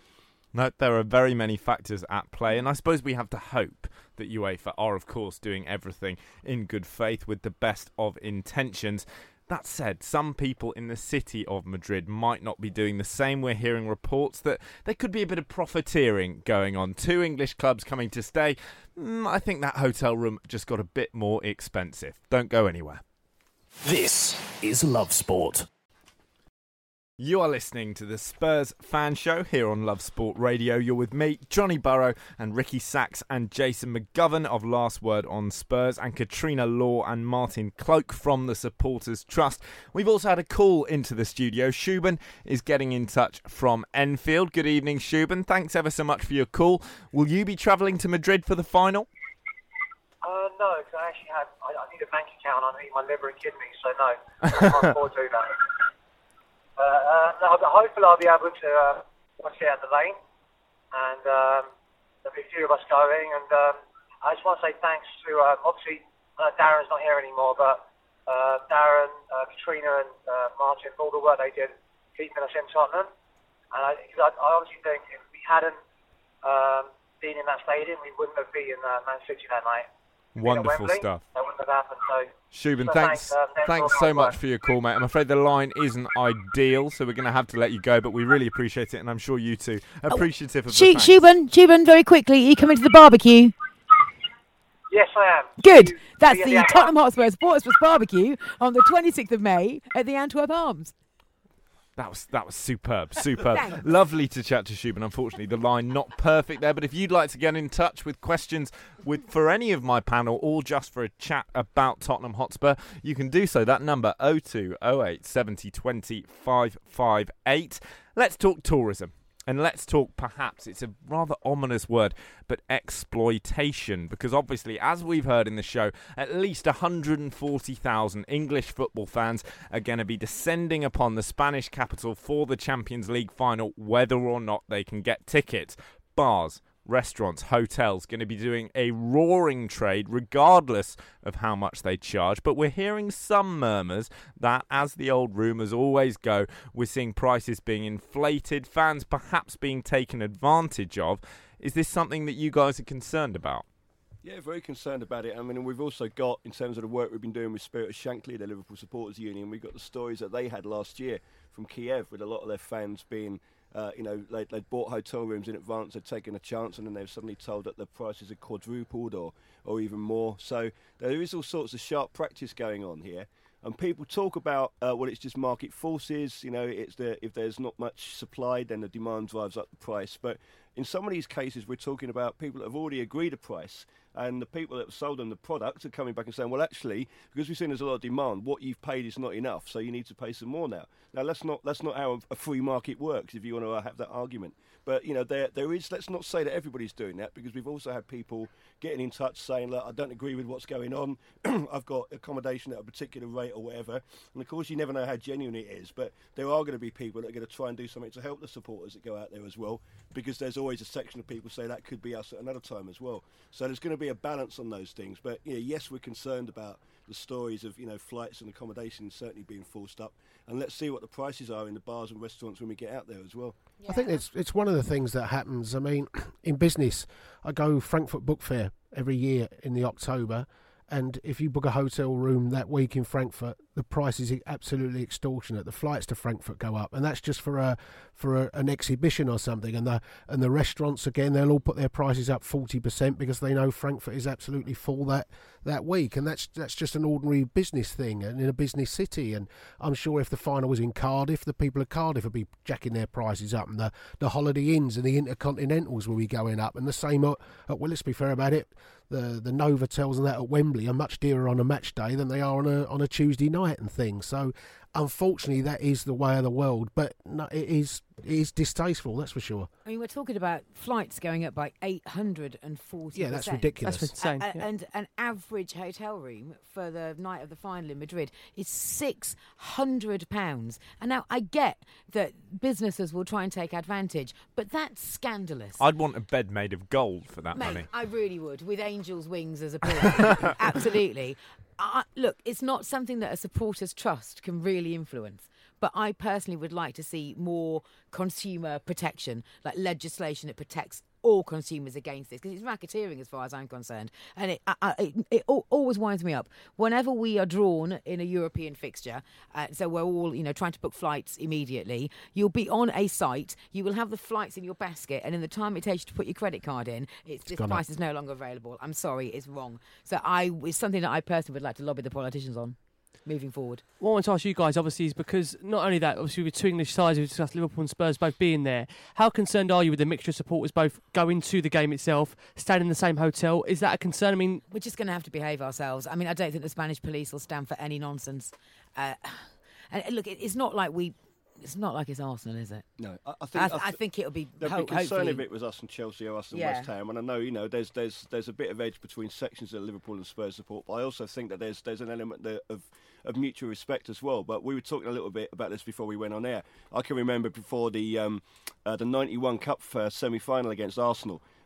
No, there are very many factors at play, and I suppose we have to hope that UEFA are, of course, doing everything in good faith with the best of intentions. That said, some people in the city of Madrid might not be doing the same. We're hearing reports that there could be a bit of profiteering going on. 2 English clubs coming to stay. I think that hotel room just got a bit more expensive. Don't go anywhere. This is Love Sport. You are listening to the Spurs Fan Show here on Love Sport Radio. You're with me, Johnny Burrow, and Ricky Sachs and Jason McGovern of Last Word on Spurs, and Katrina Law and Martin Cloak from the Supporters Trust. We've also had a call into the studio. Shuban is getting in touch from Enfield. Good evening, Shuban. Thanks ever so much for your call. Will you be travelling to Madrid for the final? No, because I need a bank account. I need my liver and kidneys, so no, I can't afford to do that. Hopefully I'll be able to watch it at the Lane, and there'll be a few of us going, and I just want to say thanks to, obviously, Darren's not here anymore, but Darren, Katrina and Martin, for all the work they did keeping us in Tottenham. And I honestly think if we hadn't been in that stadium, we wouldn't have beaten Man City that night. Wonderful stuff. That wouldn't have happened. Shubin, So thanks so much for your call, mate. I'm afraid the line isn't ideal, so we're going to have to let you go, but we really appreciate it, and I'm sure you too appreciative of the thanks. Shubin, very quickly, are you coming to the barbecue? Yes, I am. Good. That's the Tottenham Hotspur Supporters Plus Barbecue on the 26th of May at the Antwerp Arms. That was superb. Thanks. Lovely to chat to Shubin. Unfortunately, the line not perfect there, but if you'd like to get in touch with questions for any of my panel or just for a chat about Tottenham Hotspur, you can do so. That number 0208 70 20 558. Let's talk tourism. And let's talk, perhaps, it's a rather ominous word, but exploitation. Because obviously, as we've heard in the show, at least 140,000 English football fans are going to be descending upon the Spanish capital for the Champions League final, whether or not they can get tickets. Bars, restaurants, hotels going to be doing a roaring trade regardless of how much they charge. But we're hearing some murmurs that, as the old rumours always go, we're seeing prices being inflated, fans perhaps being taken advantage of. Is this something that you guys are concerned about? Yeah, very concerned about it. I mean, we've also got, in terms of the work we've been doing with Spirit of Shankly, the Liverpool Supporters Union, we've got the stories that they had last year from Kiev, with a lot of their fans being they'd bought hotel rooms in advance, they'd taken a chance, and then they were suddenly told that the prices had quadrupled or even more. So there is all sorts of sharp practice going on here. And people talk about, it's just market forces. If there's not much supply, then the demand drives up the price. But in some of these cases, we're talking about people that have already agreed a price, and the people that have sold them the product are coming back and saying, well, actually, because we've seen there's a lot of demand, what you've paid is not enough, so you need to pay some more now. Now, that's not how a free market works, if you want to have that argument. But, there is, let's not say that everybody's doing that, because we've also had people getting in touch saying, look, I don't agree with what's going on. I've got accommodation at a particular rate or whatever. And, of course, you never know how genuine it is. But there are going to be people that are going to try and do something to help the supporters that go out there as well, because there's always a section of people say that could be us at another time as well. So there's going to be a balance on those things. But, yes, we're concerned about the stories of, flights and accommodation certainly being forced up. And let's see what the prices are in the bars and restaurants when we get out there as well. Yeah. I think it's one of the things that happens. I mean, in business, I go Frankfurt Book Fair every year in the October, and if you book a hotel room that week in Frankfurt, the price is absolutely extortionate. The flights to Frankfurt go up, and that's just for an exhibition or something. And the restaurants, again, they'll all put their prices up 40% because they know Frankfurt is absolutely full that week, and that's just an ordinary business thing and in a business city. And I'm sure if the final was in Cardiff, the people of Cardiff would be jacking their prices up, and the Holiday Inns and the Intercontinentals will be going up, and the same at well, let's be fair about it, the Novotels and that at Wembley are much dearer on a match day than they are on a Tuesday night and things. So unfortunately, that is the way of the world, but no, it is distasteful, that's for sure. I mean, we're talking about flights going up by 840%. Yeah, that's ridiculous. That's insane. And an average hotel room for the night of the final in Madrid is £600. And now I get that businesses will try and take advantage, but that's scandalous. I'd want a bed made of gold for that money. I really would, with angel's wings as a pillow. Absolutely. Look, it's not something that a supporters' trust can really influence. But I personally would like to see more consumer protection, like legislation that protects all consumers against this, because it's racketeering as far as I'm concerned. And it always winds me up. Whenever we are drawn in a European fixture, so we're all trying to book flights immediately, you'll be on a site, you will have the flights in your basket, and in the time it takes you to put your credit card in, this price is no longer available. I'm sorry, it's wrong. So it's something that I personally would like to lobby the politicians on moving forward. What I want to ask you guys, obviously, is because not only that, obviously with two English sides, we've discussed Liverpool and Spurs both being there. How concerned are you with the mixture of supporters both going to the game itself, staying in the same hotel? Is that a concern? I mean, we're just going to have to behave ourselves. I mean, I don't think the Spanish police will stand for any nonsense. And look, it's not like it's Arsenal, is it? No, I think it'll be. They'd be concerned if it was us and Chelsea or us and West Ham. And I know, there's a bit of edge between sections of Liverpool and Spurs support, but I also think that there's an element of mutual respect as well. But we were talking a little bit about this before we went on air. I can remember before the 91 Cup semi-final against Arsenal.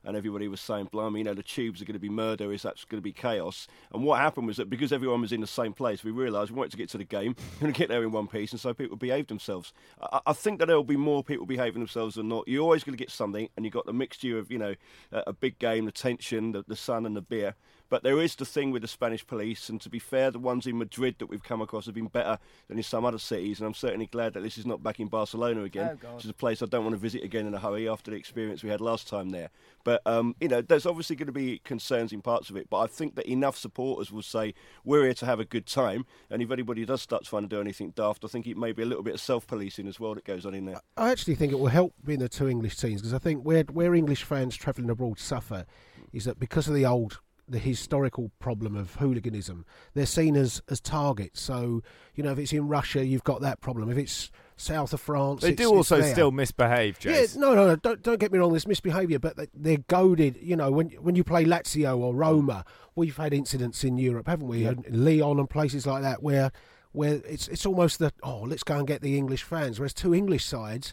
and everybody was saying, blimey, the tubes are going to be murder, is that going to be chaos? And what happened was that because everyone was in the same place, we realised we wanted to get to the game, we going to get there in one piece, and so people behaved themselves. I think that there will be more people behaving themselves than not. You're always going to get something, and you've got the mixture of, a big game, the tension, the sun and the beer. But there is the thing with the Spanish police, and to be fair, the ones in Madrid that we've come across have been better than in some other cities, and I'm certainly glad that this is not back in Barcelona again, which is a place I don't want to visit again in a hurry after the experience we had last time there. But, there's obviously going to be concerns in parts of it, but I think that enough supporters will say, we're here to have a good time, and if anybody does start trying to do anything daft, I think it may be a little bit of self-policing as well that goes on in there. I actually think it will help being the two English teams, because I think where English fans travelling abroad suffer is that because of the historical problem of hooliganism, they're seen as targets. So, if it's in Russia, you've got that problem. If it's south of France, they do also still misbehave, Jace. Yeah, no, don't get me wrong, there's misbehaviour, but they're goaded. When you play Lazio or Roma, we've had incidents in Europe, haven't we? Yeah. Lyon and places like that where it's almost let's go and get the English fans. Whereas two English sides,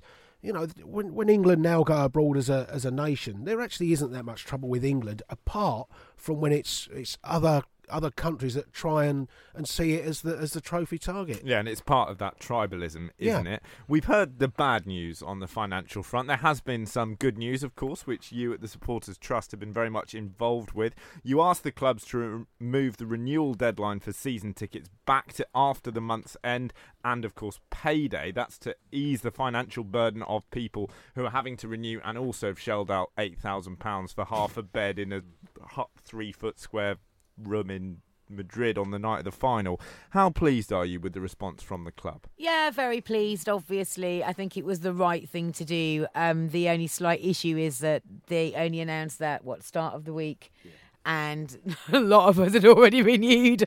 when England now go abroad as a nation, there actually isn't that much trouble with England, apart from when it's other countries that try and see it as the trophy target. Yeah, and it's part of that tribalism, isn't it? We've heard the bad news on the financial front. There has been some good news, of course, which you at the Supporters Trust have been very much involved with. You asked the clubs to move the renewal deadline for season tickets back to after the month's end and, of course, payday. That's to ease the financial burden of people who are having to renew and also have shelled out £8,000 for half a bed in a 3-foot square room in Madrid on the night of the final. How pleased are you with the response from the club? Yeah, very pleased, obviously. I think it was the right thing to do. The only slight issue is that they only announced that, start of the week? Yeah. And a lot of us had already renewed.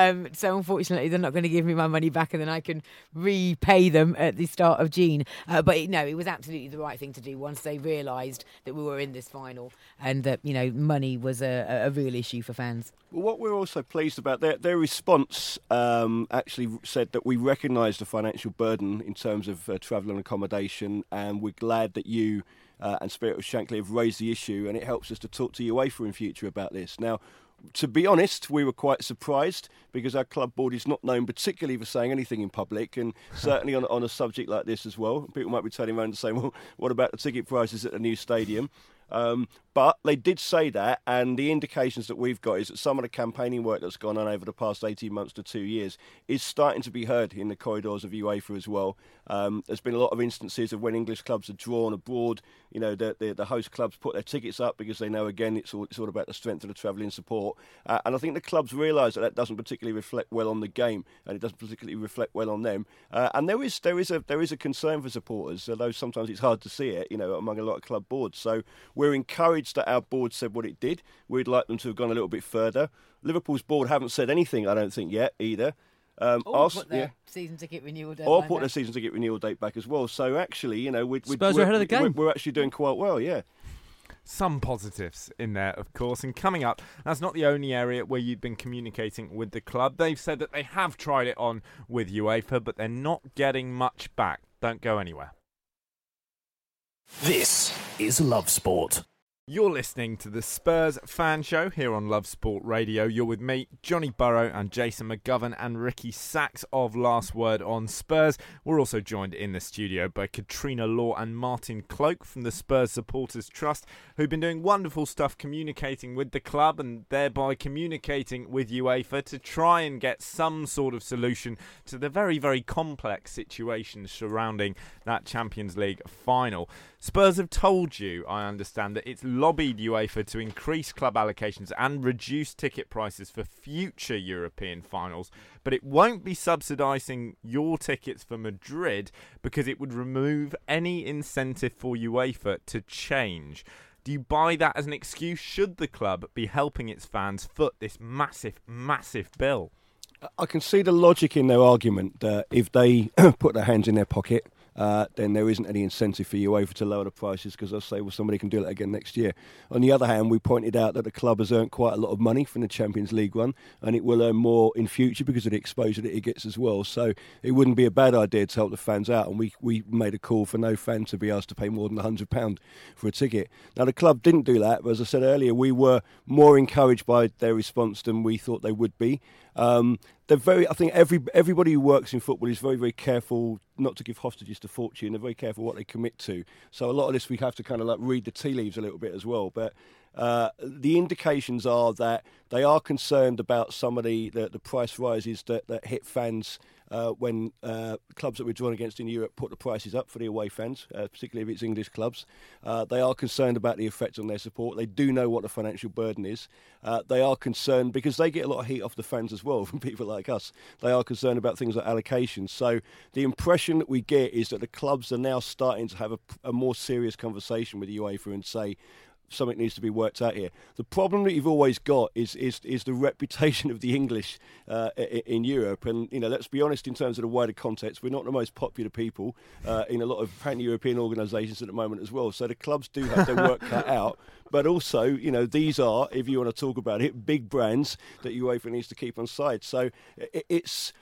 So unfortunately, they're not going to give me my money back and then I can repay them at the start of June. But it was absolutely the right thing to do once they realised that we were in this final and that, money was a real issue for fans. Well, what we're also pleased about, their response actually said that we recognise the financial burden in terms of travel and accommodation, and we're glad that you and Spirit of Shankly have raised the issue, and it helps us to talk to UEFA in future about this. Now, to be honest, we were quite surprised because our club board is not known particularly for saying anything in public, and certainly on a subject like this as well. People might be turning around and saying, well, what about the ticket prices at the new stadium? But they did say that, and the indications that we've got is that some of the campaigning work that's gone on over the past 18 months to 2 years is starting to be heard in the corridors of UEFA as well. There's been a lot of instances of when English clubs are drawn abroad, the host clubs put their tickets up because they know, again, it's all about the strength of the travelling support. And I think the clubs realise that doesn't particularly reflect well on the game, and it doesn't particularly reflect well on them. And there is a concern for supporters, although sometimes it's hard to see it, among a lot of club boards. So we're encouraged that our board said what it did. We'd like them to have gone a little bit further. Liverpool's board haven't said anything, I don't think, yet either. Put their season ticket renewal date back. Their season ticket renewal date back as well. So actually, Spurs are ahead of the game. We're actually doing quite well, yeah. Some positives in there, of course. And coming up, that's not the only area where you've been communicating with the club. They've said that they have tried it on with UEFA, but they're not getting much back. Don't go anywhere. This is Love Sport. You're listening to the Spurs Fan Show here on Love Sport Radio. You're with me, Johnny Burrow, and Jason McGovern and Ricky Sachs of Last Word on Spurs. We're also joined in the studio by Katrina Law and Martin Cloak from the Spurs Supporters Trust, who've been doing wonderful stuff communicating with the club and thereby communicating with UEFA to try and get some sort of solution to the very, very complex situation surrounding that Champions League final. Spurs have told you, I understand, that it's lobbied UEFA to increase club allocations and reduce ticket prices for future European finals, but it won't be subsidising your tickets for Madrid because it would remove any incentive for UEFA to change. Do you buy that as an excuse? Should the club be helping its fans foot this massive, massive bill? I can see the logic in their argument that if they put their hands in their pocket then there isn't any incentive for UEFA to lower the prices because they'll say, well, somebody can do that again next year. On the other hand, we pointed out that the club has earned quite a lot of money from the Champions League run, and it will earn more in future because of the exposure that it gets as well. So it wouldn't be a bad idea to help the fans out, and we made a call for no fan to be asked to pay more than £100 for a ticket. Now, the club didn't do that, but as I said earlier, we were more encouraged by their response than we thought they would be. I think everybody who works in football is very, very careful not to give hostages to fortune. They're very careful what they commit to. So a lot of this we have to kind of like read the tea leaves a little bit as well. But the indications are that they are concerned about some of the price rises that hit fans when clubs that we're drawn against in Europe put the prices up for the away fans, particularly if it's English clubs. They are concerned about the effect on their support. They do know what the financial burden is. They are concerned because they get a lot of heat off the fans as well from people like us. They are concerned about things like allocations. So the impression that we get is that the clubs are now starting to have a more serious conversation with the UEFA and say, something needs to be worked out here. The problem that you've always got is the reputation of the English in Europe. And, let's be honest, in terms of the wider context, we're not the most popular people in a lot of pan-European organisations at the moment as well. So the clubs do have their work cut out. But also, these are, if you want to talk about it, big brands that UEFA needs to keep on side. So it's...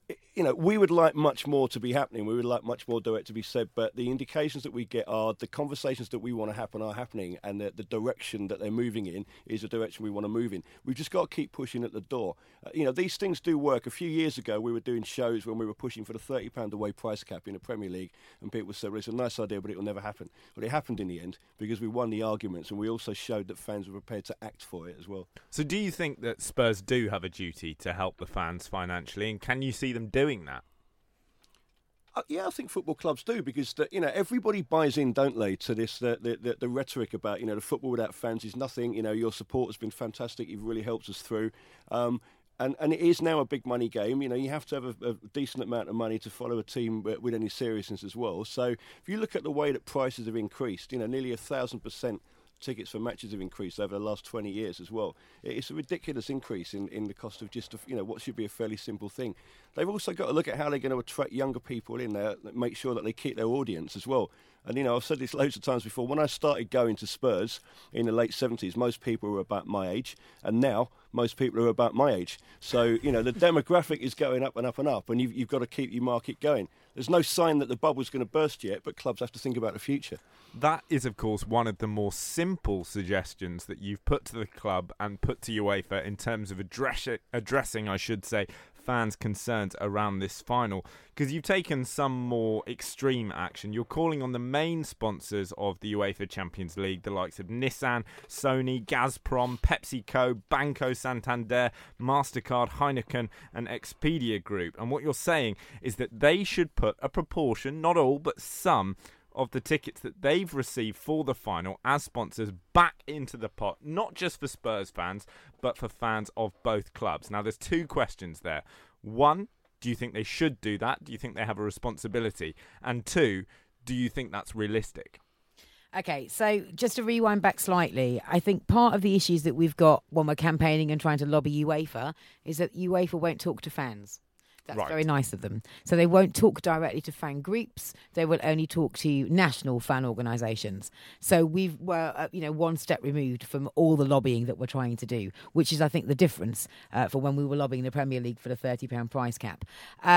we would like much more to be happening. We would like much more direct to be said, but the indications that we get are the conversations that we want to happen are happening, and the direction that they're moving in is the direction we want to move in. We've just got to keep pushing at the door. These things do work. A few years ago, we were doing shows when we were pushing for the £30 away price cap in the Premier League, and people said, well, it's a nice idea, but it will never happen. Well, it happened in the end because we won the arguments, and we also showed that fans were prepared to act for it as well. So do you think that Spurs do have a duty to help the fans financially, and can you see them doing that? Yeah, I think football clubs do because everybody buys in, don't they, to this the rhetoric about the football without fans is nothing. Your support has been fantastic. You've really helped us through. And it is now a big money game. You have to have a decent amount of money to follow a team with any seriousness as well. So if you look at the way that prices have increased, nearly 1,000%. Tickets for matches have increased over the last 20 years as well. It's a ridiculous increase in the cost of just what should be a fairly simple thing. They've also got to look at how they're going to attract younger people in there, make sure that they keep their audience as well. And I've said this loads of times before. When I started going to Spurs in the late 70s, most people were about my age, and now most people are about my age. So the demographic is going up and up and up, and you've got to keep your market going. There's no sign that the bubble's going to burst yet, but clubs have to think about the future. That is, of course, one of the more simple suggestions that you've put to the club and put to UEFA in terms of addressing, I should say, fans' concerns around this final, because you've taken some more extreme action. You're calling on the main sponsors of the UEFA Champions League, the likes of Nissan, Sony, Gazprom, PepsiCo, Banco Santander, MasterCard, Heineken and Expedia Group. And what you're saying is that they should put a proportion, not all, but some of the tickets that they've received for the final as sponsors back into the pot, not just for Spurs fans, but for fans of both clubs. Now, there's two questions there. One, do you think they should do that? Do you think they have a responsibility? And two, do you think that's realistic? Okay, so just to rewind back slightly, I think part of the issues that we've got when we're campaigning and trying to lobby UEFA is that UEFA won't talk to fans. That's right. Very nice of them. So they won't talk directly to fan groups. They will only talk to national fan organisations. So we're one step removed from all the lobbying that we're trying to do, which is, I think, the difference for when we were lobbying the Premier League for the £30 price cap.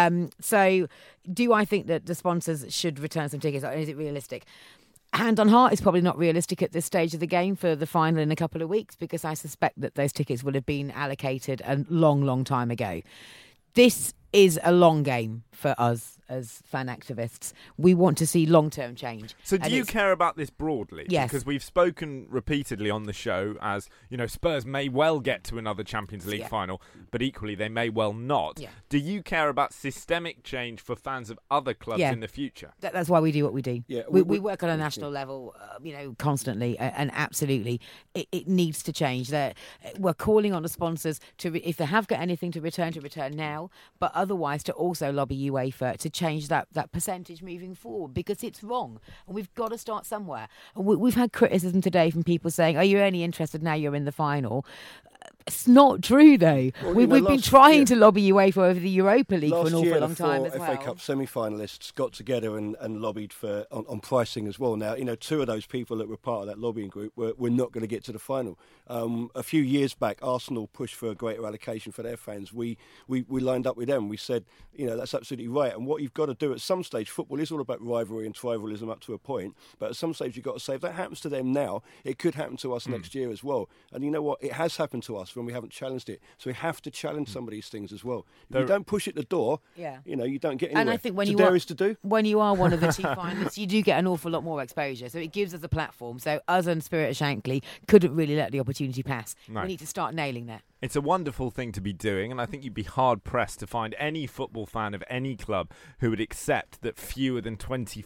So do I think that the sponsors should return some tickets? Is it realistic? Hand on heart, it's probably not realistic at this stage of the game for the final in a couple of weeks, because I suspect that those tickets would have been allocated a long, long time ago. This is a long game for us as fan activists. We want to see long-term change. So do you care about this broadly? Yes. Because we've spoken repeatedly on the show as, Spurs may well get to another Champions League final, but equally they may well not. Yeah. Do you care about systemic change for fans of other clubs in the future? That's why we do what we do. Yeah, we work on a national level, constantly, and absolutely it needs to change. We're calling on the sponsors to, if they have got anything to return now, but otherwise to also lobby UEFA to change that percentage moving forward, because it's wrong and we've got to start somewhere. And we've had criticism today from people saying, are you only interested now you're in the final? It's not true, though. Well, We've been trying to lobby UEFA over the Europa League for an awful long time as well. Last year, the 4 FA Cup semi-finalists got together and lobbied on pricing as well. Now, 2 of those people that were part of that lobbying group were not going to get to the final. A few years back, Arsenal pushed for a greater allocation for their fans. We lined up with them. We said, that's absolutely right. And what you've got to do at some stage, football is all about rivalry and tribalism up to a point. But at some stage, you've got to say, if that happens to them now, it could happen to us next year as well. And you know what? It has happened to us when we haven't challenged it. So we have to challenge some of these things as well. If you don't push it the door, you don't get anywhere. And I think when you are one of the 2 finalists, you do get an awful lot more exposure. So it gives us a platform. So us and Spirit of Shankly couldn't really let the opportunity pass. No. We need to start nailing that. It's a wonderful thing to be doing, and I think you'd be hard-pressed to find any football fan of any club who would accept that fewer than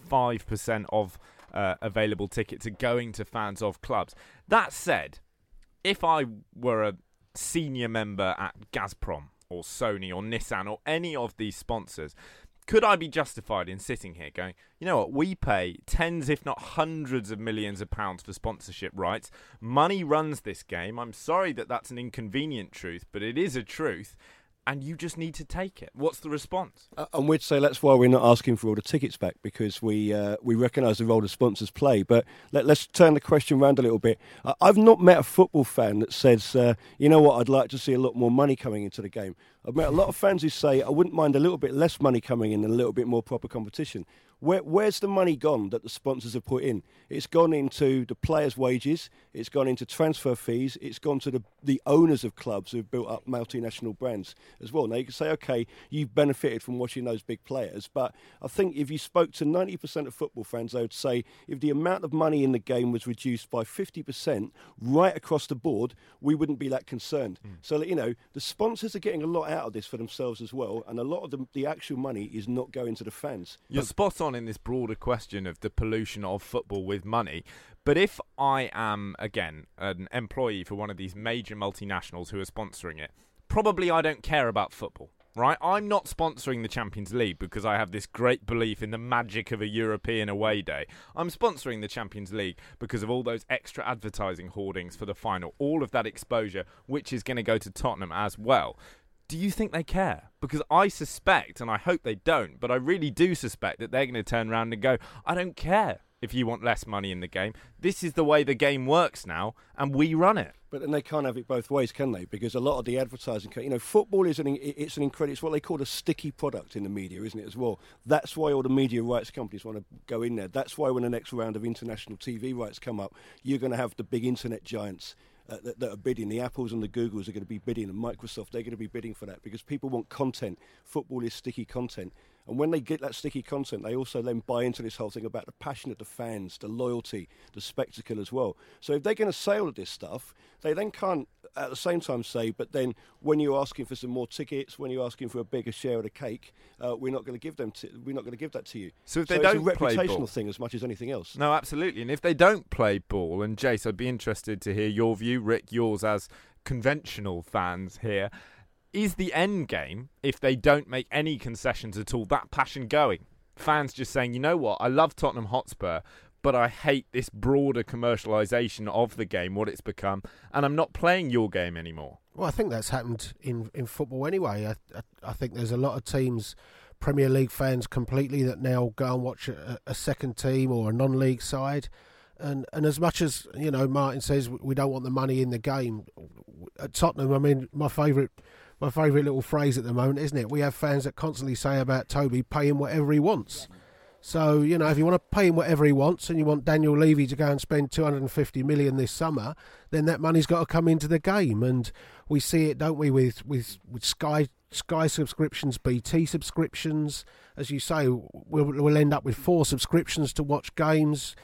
25% of available tickets are going to fans of clubs. That said, if I were a senior member at Gazprom or Sony or Nissan or any of these sponsors, could I be justified in sitting here going, you know what, we pay tens if not hundreds of millions of pounds for sponsorship rights. Money runs this game. I'm sorry that that's an inconvenient truth, but it is a truth. And you just need to take it. What's the response? And we'd say that's why we're not asking for all the tickets back, because we recognise the role the sponsors play. But let's turn the question around a little bit. I've not met a football fan that says, you know what, I'd like to see a lot more money coming into the game. I've met a lot of fans who say, I wouldn't mind a little bit less money coming in and a little bit more proper competition. Where's the money gone that the sponsors have put in? It's gone into the players' wages, it's gone into transfer fees, it's gone to the owners of clubs who've built up multinational brands as well. Now, you can say, OK, you've benefited from watching those big players, but I think if you spoke to 90% of football fans, they would say if the amount of money in the game was reduced by 50% right across the board, we wouldn't be that concerned. So, the sponsors are getting a lot out of this for themselves as well, and a lot of the actual money is not going to the fans. You're spot on in this broader question of the pollution of football with money. But if I am, again, an employee for one of these major multinationals who are sponsoring it, probably I don't care about football, right? I'm not sponsoring the Champions League because I have this great belief in the magic of a European away day. I'm sponsoring the Champions League because of all those extra advertising hoardings for the final, all of that exposure, which is going to go to Tottenham as well. Do you think they care? Because I suspect, and I hope they don't, but I really do suspect that they're going to turn around and go, I don't care if you want less money in the game. This is the way the game works now, and we run it. But then they can't have it both ways, can they? Because a lot of the advertising, football is it's what they call a sticky product in the media, isn't it, as well? That's why all the media rights companies want to go in there. That's why when the next round of international TV rights come up, you're going to have the big internet giants that are bidding. The Apples and the Googles are going to be bidding, and Microsoft, they're going to be bidding for that because people want content. Football is sticky content. And when they get that sticky content, they also then buy into this whole thing about the passion of the fans, the loyalty, the spectacle as well. So if they're going to say all of this stuff, they then can't at the same time say, but then when you're asking for some more tickets, when you're asking for a bigger share of the cake, we're not going to give that to you. So if they don't it's a play reputational ball thing as much as anything else. No, absolutely. And if they don't play ball, and Jace, I'd be interested to hear your view, Rick, yours as conventional fans here. Is the end game, if they don't make any concessions at all, that passion going? Fans just saying, you know what, I love Tottenham Hotspur, but I hate this broader commercialisation of the game, what it's become, and I'm not playing your game anymore. Well, I think that's happened in football anyway. I think there's a lot of teams, Premier League fans completely, that now go and watch a second team or a non-league side. And as much as, Martin says we don't want the money in the game, at Tottenham, I mean, my favourite little phrase at the moment, isn't it? We have fans that constantly say about Toby, pay him whatever he wants. So, if you want to pay him whatever he wants and you want Daniel Levy to go and spend 250 million this summer, then that money's got to come into the game. And we see it, don't we, with Sky subscriptions, BT subscriptions. As you say, we'll end up with 4 subscriptions to watch games.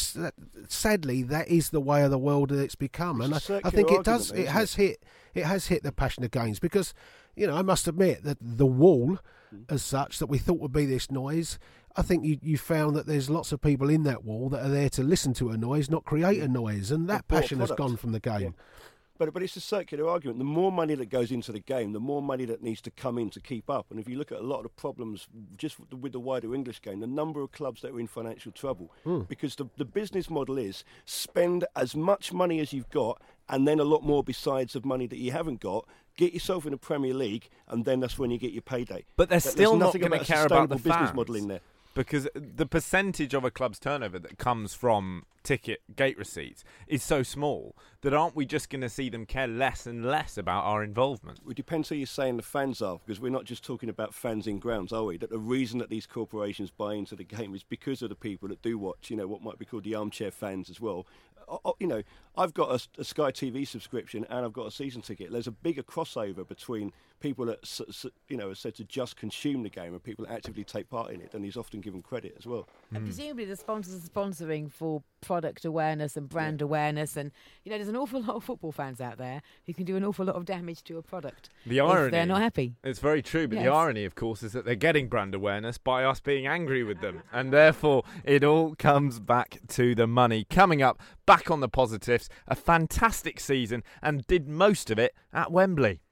Sadly, that is the way of the world that it's become. And I think it does. It has hit the passion of games because, I must admit that the wall, as such, that we thought would be this noise, I think you found that there's lots of people in that wall that are there to listen to a noise, not create a noise, and that passion has gone from the game. But it's a circular argument. The more money that goes into the game, the more money that needs to come in to keep up. And if you look at a lot of the problems just with the wider English game, the number of clubs that are in financial trouble, because the business model is spend as much money as you've got and then a lot more besides of money that you haven't got. Get yourself in the Premier League, and then that's when you get your payday. But they're still not going to care about the business fans. model in there. Because the percentage of a club's turnover that comes from ticket gate receipts is so small that aren't we just going to see them care less and less about our involvement? It depends who you're saying the fans are, because we're not just talking about fans in grounds, are we? That the reason that these corporations buy into the game is because of the people that do watch, what might be called the armchair fans as well. I've got a Sky TV subscription and I've got a season ticket. There's a bigger crossover between people that are said to just consume the game and people that actively take part in it, and he's often given credit as well. And presumably the sponsors are sponsoring for product awareness and brand awareness, and there's an awful lot of football fans out there who can do an awful lot of damage to a product. The irony, if they're not happy. It's very true, but Yes. the irony, of course, is that they're getting brand awareness by us being angry with them, and therefore it all comes back to the money. Coming up, back on the positives, a fantastic season, and did most of it at Wembley.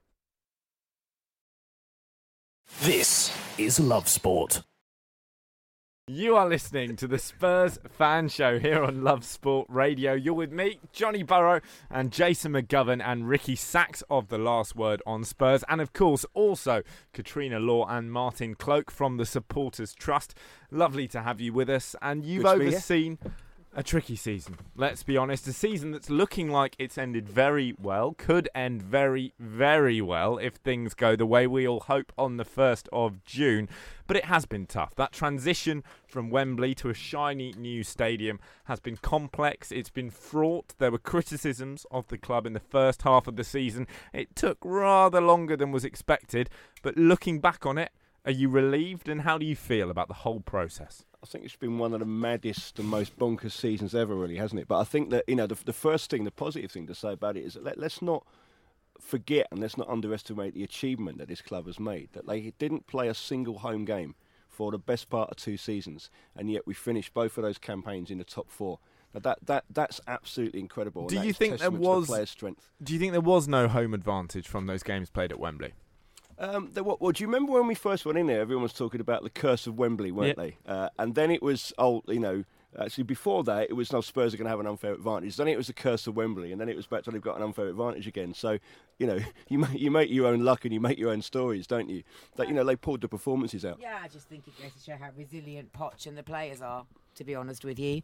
This is Love Sport. You are listening to the Spurs Fan Show here on Love Sport Radio. You're with me, Johnny Burrow, and Jason McGovern and Ricky Sachs of The Last Word on Spurs. And of course, also Katrina Law and Martin Cloak from the Supporters Trust. Lovely to have you with us. And you've overseen a tricky season. Let's be honest, a season that's looking like it's ended very well, could end very, very well if things go the way we all hope on the 1st of June. But it has been tough. That transition from Wembley to a shiny new stadium has been complex. It's been fraught. There were criticisms of the club in the first half of the season. It took rather longer than was expected. But looking back on it, are you relieved, and how do you feel about the whole process? I think it's been one of the maddest and most bonkers seasons ever, really, hasn't it? But I think that, the first thing, the positive thing to say about it is that let's not forget and let's not underestimate the achievement that this club has made. That they didn't play a single home game for the best part of 2 seasons, and yet we finished both of those campaigns in the top 4. Now that's absolutely incredible. Do and you think there was players' strength? Do you think there was no home advantage from those games played at Wembley? Do you remember when we first went in there? Everyone was talking about the curse of Wembley, weren't they? And then it was, actually before that, it was Spurs are going to have an unfair advantage. Then it was the curse of Wembley, and then it was back to they've got an unfair advantage again. So, you make your own luck and you make your own stories, don't you? That they pulled the performances out. Yeah, I just think it goes to show how resilient Poch and the players are, to be honest with you.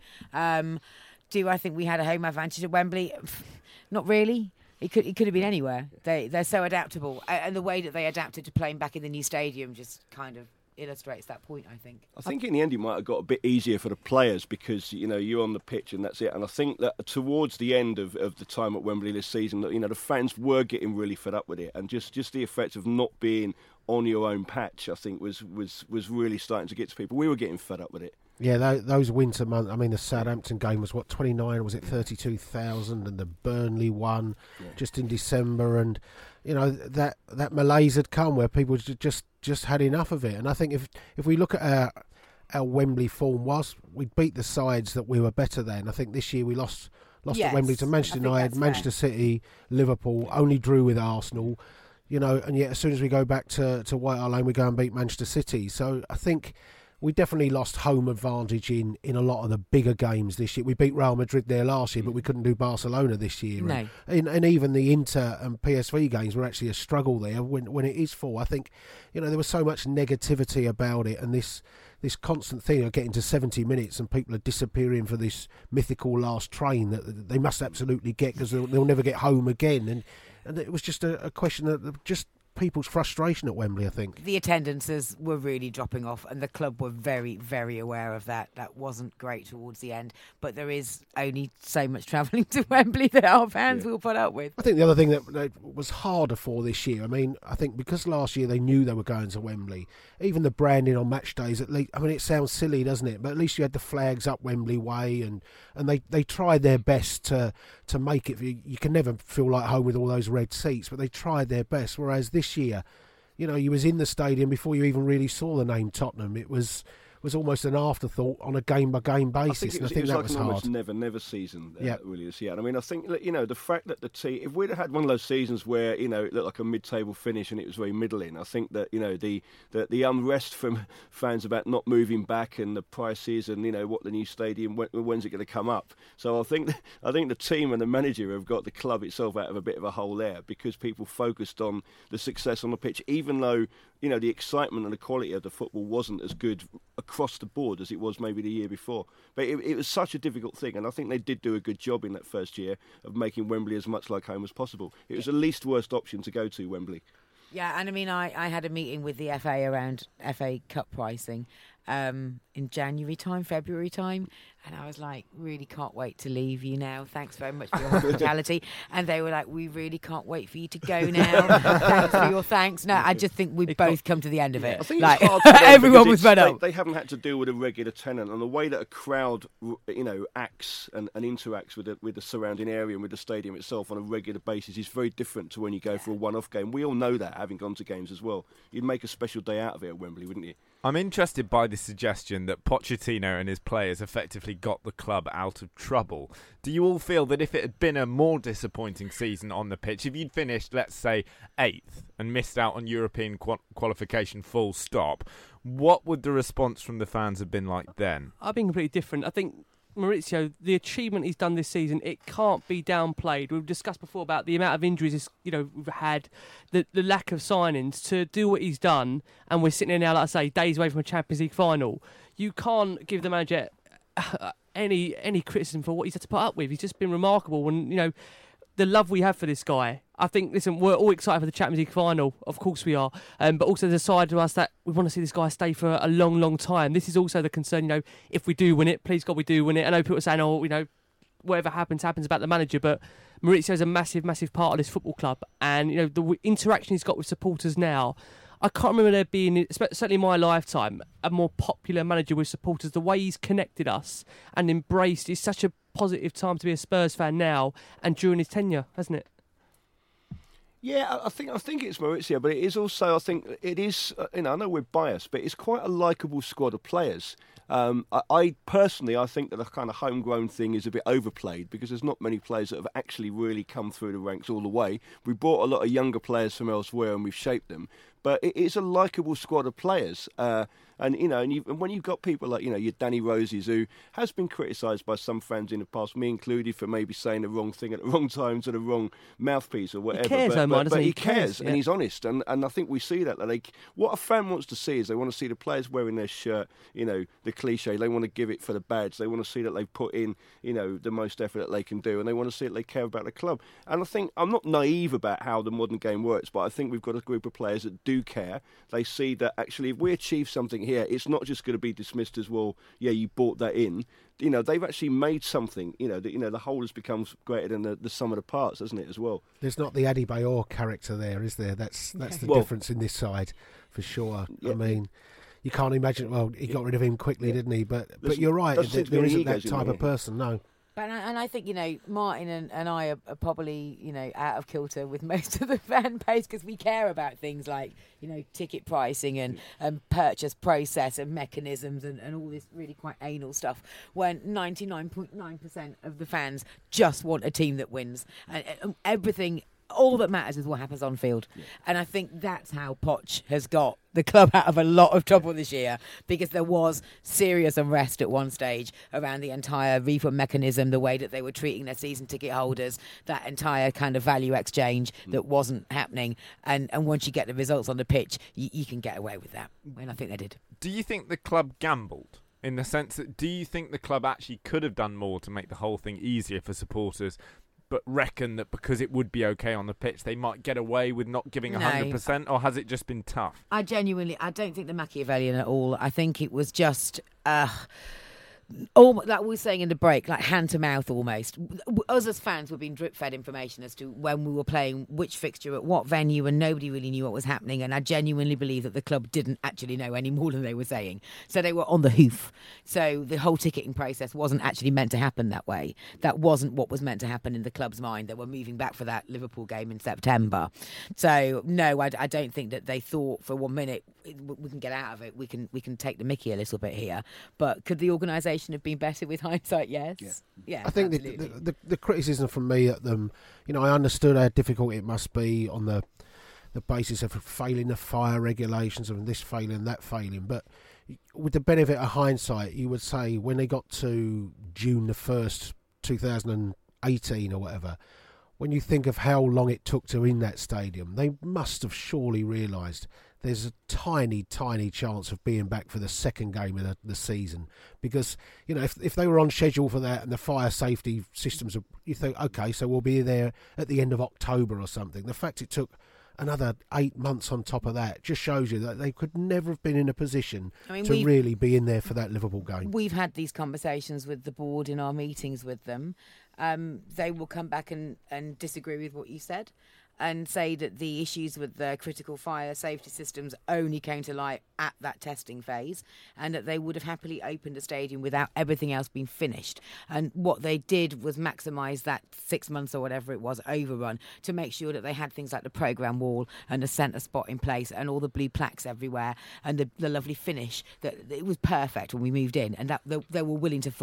Do I think we had a home advantage at Wembley? Not really. It could have been anywhere. They're so adaptable, and the way that they adapted to playing back in the new stadium just kind of illustrates that point, I think. I think in the end it might have got a bit easier for the players because you're on the pitch and that's it. And I think that towards the end of the time at Wembley this season, that the fans were getting really fed up with it, and just the effect of not being on your own patch, I think was really starting to get to people. We were getting fed up with it. Yeah, those winter months. I mean, the Southampton game was 29, or was it 32,000? And the Burnley one just in December, and that malaise had come where people just had enough of it. And I think if we look at our Wembley form, whilst we beat the sides that we were better than, I think this year we lost at Wembley to Manchester United, Manchester City, Liverpool, only drew with Arsenal. And yet as soon as we go back to White Hart Lane, we go and beat Manchester City. So I think we definitely lost home advantage in a lot of the bigger games this year. We beat Real Madrid there last year, but we couldn't do Barcelona this year. No. And even the Inter and PSV games were actually a struggle there when it is full. I think, there was so much negativity about it, and this constant thing of getting to 70 minutes and people are disappearing for this mythical last train that they must absolutely get because they'll never get home again. And it was just a question of just people's frustration at Wembley, I think. The attendances were really dropping off, and the club were very, very aware of that. That wasn't great towards the end, but there is only so much travelling to Wembley that our fans will put up with. I think the other thing that was harder for this year, I think because last year they knew they were going to Wembley, even the branding on match days, at least, it sounds silly, doesn't it? But at least you had the flags up Wembley Way, and they tried their best to make it. You can never feel like home with all those red seats, but they tried their best, whereas this year, you was in the stadium before you even really saw the name Tottenham. It was was almost an afterthought on a game-by-game basis. I think that was like an almost never season. Really is. Yeah, and I mean, I think that, the fact that the team, if we'd have had one of those seasons where it looked like a mid-table finish and it was very middling, I think that the unrest from fans about not moving back and the prices and what the new stadium, when's it going to come up. So I think the team and the manager have got the club itself out of a bit of a hole there, because people focused on the success on the pitch, even though the excitement and the quality of the football wasn't as good across the board as it was maybe the year before. But it was such a difficult thing, and I think they did do a good job in that first year of making Wembley as much like home as possible. It was the least worst option to go to, Wembley. Yeah, and I mean, I had a meeting with the FA around FA Cup pricing in January time, February time, and I was like, really can't wait to leave you now. Thanks very much for your hospitality. And they were like, we really can't wait for you to go now. Thanks for your thanks. No, I just think we've both come to the end of it. I think like, it's hard for them everyone was fed up. They haven't had to deal with a regular tenant, and the way that a crowd, acts and interacts with the surrounding area and with the stadium itself on a regular basis is very different to when you go for a one-off game. We all know that, having gone to games as well. You'd make a special day out of it at Wembley, wouldn't you? I'm interested by the suggestion that Pochettino and his players effectively got the club out of trouble. Do you all feel that if it had been a more disappointing season on the pitch, if you'd finished, let's say, 8th and missed out on European qualification full stop, what would the response from the fans have been like then? I've been completely different. I think Maurizio, the achievement he's done this season, it can't be downplayed. We've discussed before about the amount of injuries we've had, the lack of signings. To do what he's done, and we're sitting here now, like I say, days away from a Champions League final. You can't give the manager any criticism for what he's had to put up with. He's just been remarkable, and the love we have for this guy. I think, listen, we're all excited for the Champions League final. Of course we are. But also there's a side to us that we want to see this guy stay for a long, long time. This is also the concern, if we do win it, please God we do win it. I know people are saying, whatever happens about the manager, but Maurizio's a massive, massive part of this football club. And, the interaction he's got with supporters now, I can't remember there being, certainly in my lifetime, a more popular manager with supporters. The way he's connected us and embraced is such a positive time to be a Spurs fan now and during his tenure, hasn't it? Yeah, I think it's Maurizio, but it is also, I think it is, I know we're biased, but it's quite a likeable squad of players. I personally think that the kind of homegrown thing is a bit overplayed, because there's not many players that have actually really come through the ranks all the way. We brought a lot of younger players from elsewhere and we've shaped them. But it's a likeable squad of players. And when you've got people like, your Danny Roses, who has been criticised by some fans in the past, me included, for maybe saying the wrong thing at the wrong time to the wrong mouthpiece or whatever. He cares, but he cares, yeah. And he's honest. And I think we see that. What a fan wants to see is they want to see the players wearing their shirt, the cliche. They want to give it for the badge. They want to see that they've put in, the most effort that they can do. And they want to see that they care about the club. And I think, I'm not naive about how the modern game works, but I think we've got a group of players that do care. They see that actually if we achieve something here, it's not just going to be dismissed as, well, yeah, you bought that in. They've actually made something. The whole has become greater than the sum of the parts, doesn't it, as well? There's not the Adebayor character there, is there? That's the difference in this side, for sure. Yeah. I mean, you can't imagine. Well, he got rid of him quickly, didn't he? But you're right. There isn't that type of person. No. And I think, Martin and I are probably, out of kilter with most of the fan base, because we care about things like, ticket pricing and purchase process and mechanisms and all this really quite anal stuff, when 99.9% of the fans just want a team that wins. And everything, all that matters is what happens on field. Yeah. And I think that's how Poch has got the club out of a lot of trouble this year, because there was serious unrest at one stage around the entire refund mechanism, the way that they were treating their season ticket holders, that entire kind of value exchange that wasn't happening. And once you get the results on the pitch, you can get away with that. And I think they did. Do you think the club gambled? In the sense that, do you think the club actually could have done more to make the whole thing easier for supporters, but reckon that because it would be okay on the pitch, they might get away with not giving 100%, or has it just been tough? I don't think they're Machiavellian at all. I think it was just... like we were saying in the break, like hand to mouth almost. Us as fans were being drip fed information as to when we were playing, which fixture at what venue, and nobody really knew what was happening. And I genuinely believe that the club didn't actually know any more than they were saying. So they were on the hoof. So the whole ticketing process wasn't actually meant to happen that way. That wasn't what was meant to happen in the club's mind. They were moving back for that Liverpool game in September. So no, I don't think that they thought for 1 minute we can get out of it. We can take the mickey a little bit here. But could the organisation have been better with hindsight? Yes. Yeah. I think the criticism from me at them, I understood how difficult it must be on the basis of failing the fire regulations and this failing, that failing. But with the benefit of hindsight, you would say when they got to June the 1st, 2018 or whatever, when you think of how long it took to in that stadium, they must have surely realised there's a tiny, tiny chance of being back for the second game of the season. Because, if they were on schedule for that and the fire safety systems, you think, OK, so we'll be there at the end of October or something. The fact it took another 8 months on top of that just shows you that they could never have been in a position to really be in there for that Liverpool game. We've had these conversations with the board in our meetings with them. They will come back and disagree with what you said and say that the issues with the critical fire safety systems only came to light at that testing phase, and that they would have happily opened the stadium without everything else being finished. And what they did was maximise that 6 months or whatever it was overrun to make sure that they had things like the programme wall and the centre spot in place and all the blue plaques everywhere and the lovely finish. That it was perfect when we moved in, and that they were willing to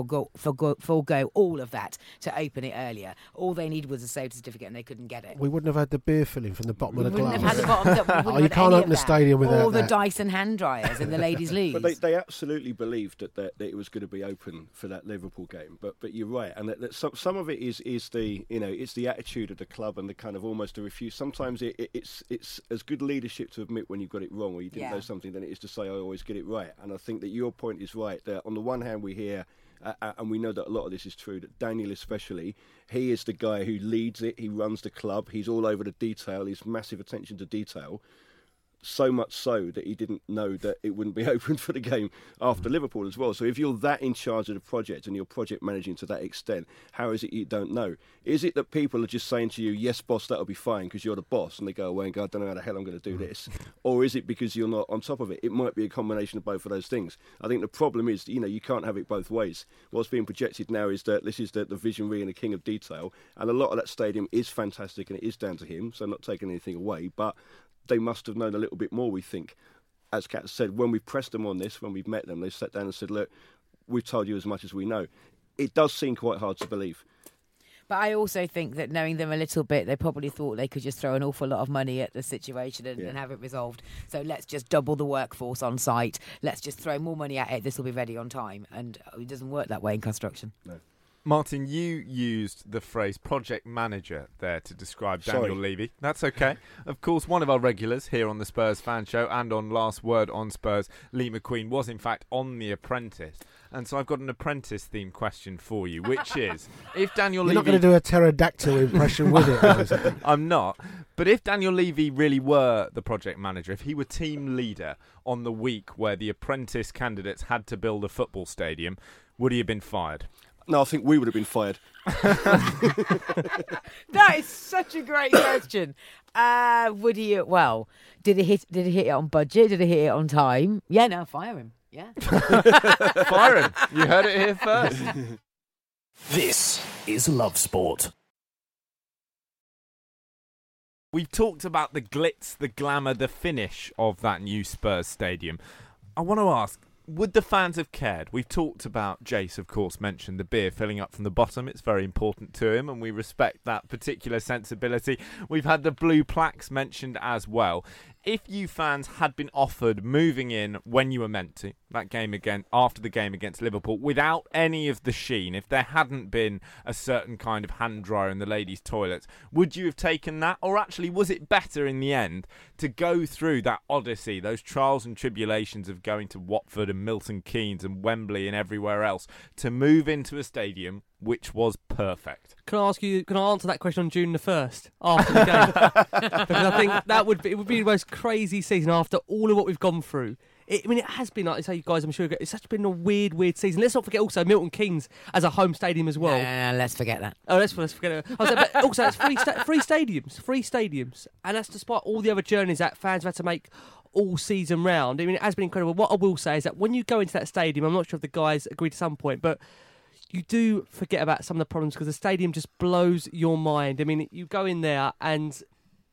forgo all of that to open it earlier. All they needed was a safety certificate, and they couldn't get it. We wouldn't have had the beer filling from the bottom of the glass. Wouldn't have had the bottom. You can't open the stadium without all the that. Dyson hand dryers in the ladies' leagues. But they absolutely believed that it was going to be open for that Liverpool game. But you're right, and that some of it is the it's the attitude of the club and the kind of almost a refuse. Sometimes it's as good leadership to admit when you've got it wrong or you didn't know something than it is to say I always get it right. And I think that your point is right. That on the one hand we hear. And we know that a lot of this is true, that Daniel especially, he is the guy who leads it, he runs the club, he's all over the detail, he's massive attention to detail. So much so that he didn't know that it wouldn't be open for the game after Liverpool as well. So if you're that in charge of the project and you're project managing to that extent, how is it you don't know? Is it that people are just saying to you, yes, boss, that'll be fine because you're the boss, and they go away and go, I don't know how the hell I'm going to do this? Or is it because you're not on top of it? It might be a combination of both of those things. I think the problem is, you can't have it both ways. What's being projected now is that this is the visionary and the king of detail, and a lot of that stadium is fantastic and it is down to him, so I'm not taking anything away, but they must have known a little bit more, we think. As Kat said, when we pressed them on this, when we've met them, they sat down and said, look, we've told you as much as we know. It does seem quite hard to believe. But I also think that knowing them a little bit, they probably thought they could just throw an awful lot of money at the situation and have it resolved. So let's just double the workforce on site. Let's just throw more money at it. This will be ready on time. And it doesn't work that way in construction. No. Martin, you used the phrase project manager there to describe Daniel Levy. That's okay. Of course, one of our regulars here on the Spurs Fan Show and on Last Word on Spurs, Lee McQueen, was in fact on The Apprentice. And so I've got an Apprentice-themed question for you, which is, if Daniel Levy... You're not going to do a pterodactyl impression with it. I'm not. But if Daniel Levy really were the project manager, if he were team leader on the week where the Apprentice candidates had to build a football stadium, would he have been fired? No, I think we would have been fired. That is such a great question. Would he? Well, did he hit it on budget? Did he hit it on time? Yeah, no, fire him. Yeah, fire him. You heard it here first. This is Love Sport. We've talked about the glitz, the glamour, the finish of that new Spurs stadium. I want to ask, would the fans have cared? We've talked about, Jace, of course, mentioned the beer filling up from the bottom. It's very important to him, and we respect that particular sensibility. We've had the blue plaques mentioned as well. If you fans had been offered moving in when you were meant to, that game again after the game against Liverpool, without any of the sheen, if there hadn't been a certain kind of hand dryer in the ladies' toilets, would you have taken that? Or actually, was it better in the end to go through that odyssey, those trials and tribulations of going to Watford and Milton Keynes and Wembley and everywhere else, to move into a stadium which was perfect? Can I answer that question on June the 1st after the game? Because I think it would be the most crazy season after all of what we've gone through. It has been, like I say, you guys, I'm sure it's such been a weird season. Let's not forget also Milton Keynes as a home stadium as well. No, let's forget that. Oh, let's forget it. But also, it's free stadiums. And that's despite all the other journeys that fans have had to make all season round. I mean, it has been incredible. What I will say is that when you go into that stadium, I'm not sure if the guys agreed to some point, but you do forget about some of the problems because the stadium just blows your mind. I mean, you go in there and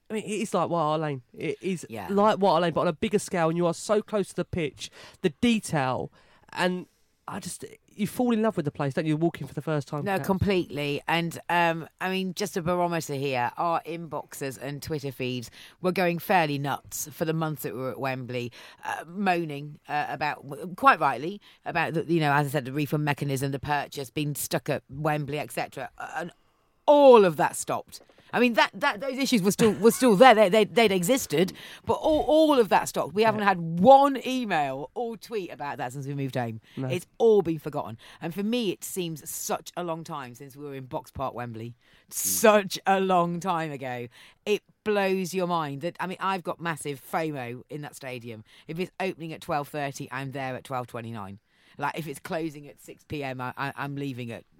I mean, it is like White Hart Lane. It is Yeah. like White Hart Lane, but on a bigger scale, and you are so close to the pitch, the detail, and you fall in love with the place, don't you? Walking for the first time. No, Kat? completely. And I mean, just a barometer here. Our inboxes and Twitter feeds were going fairly nuts for the month that we were at Wembley, moaning about, quite rightly, about the, as I said, the refund mechanism, the purchase, being stuck at Wembley, etc. And all of that stopped. I mean, those issues were still there. They'd existed, but all of that stopped. We haven't had one email or tweet about that since we moved home. No. It's all been forgotten. And for me, it seems such a long time since we were in Box Park, Wembley. Such a long time ago. It blows your mind. That, I mean, I've got massive FOMO in that stadium. If it's opening at 12:30, I'm there at 12:29. Like, if it's closing at 6 p.m, I'm leaving at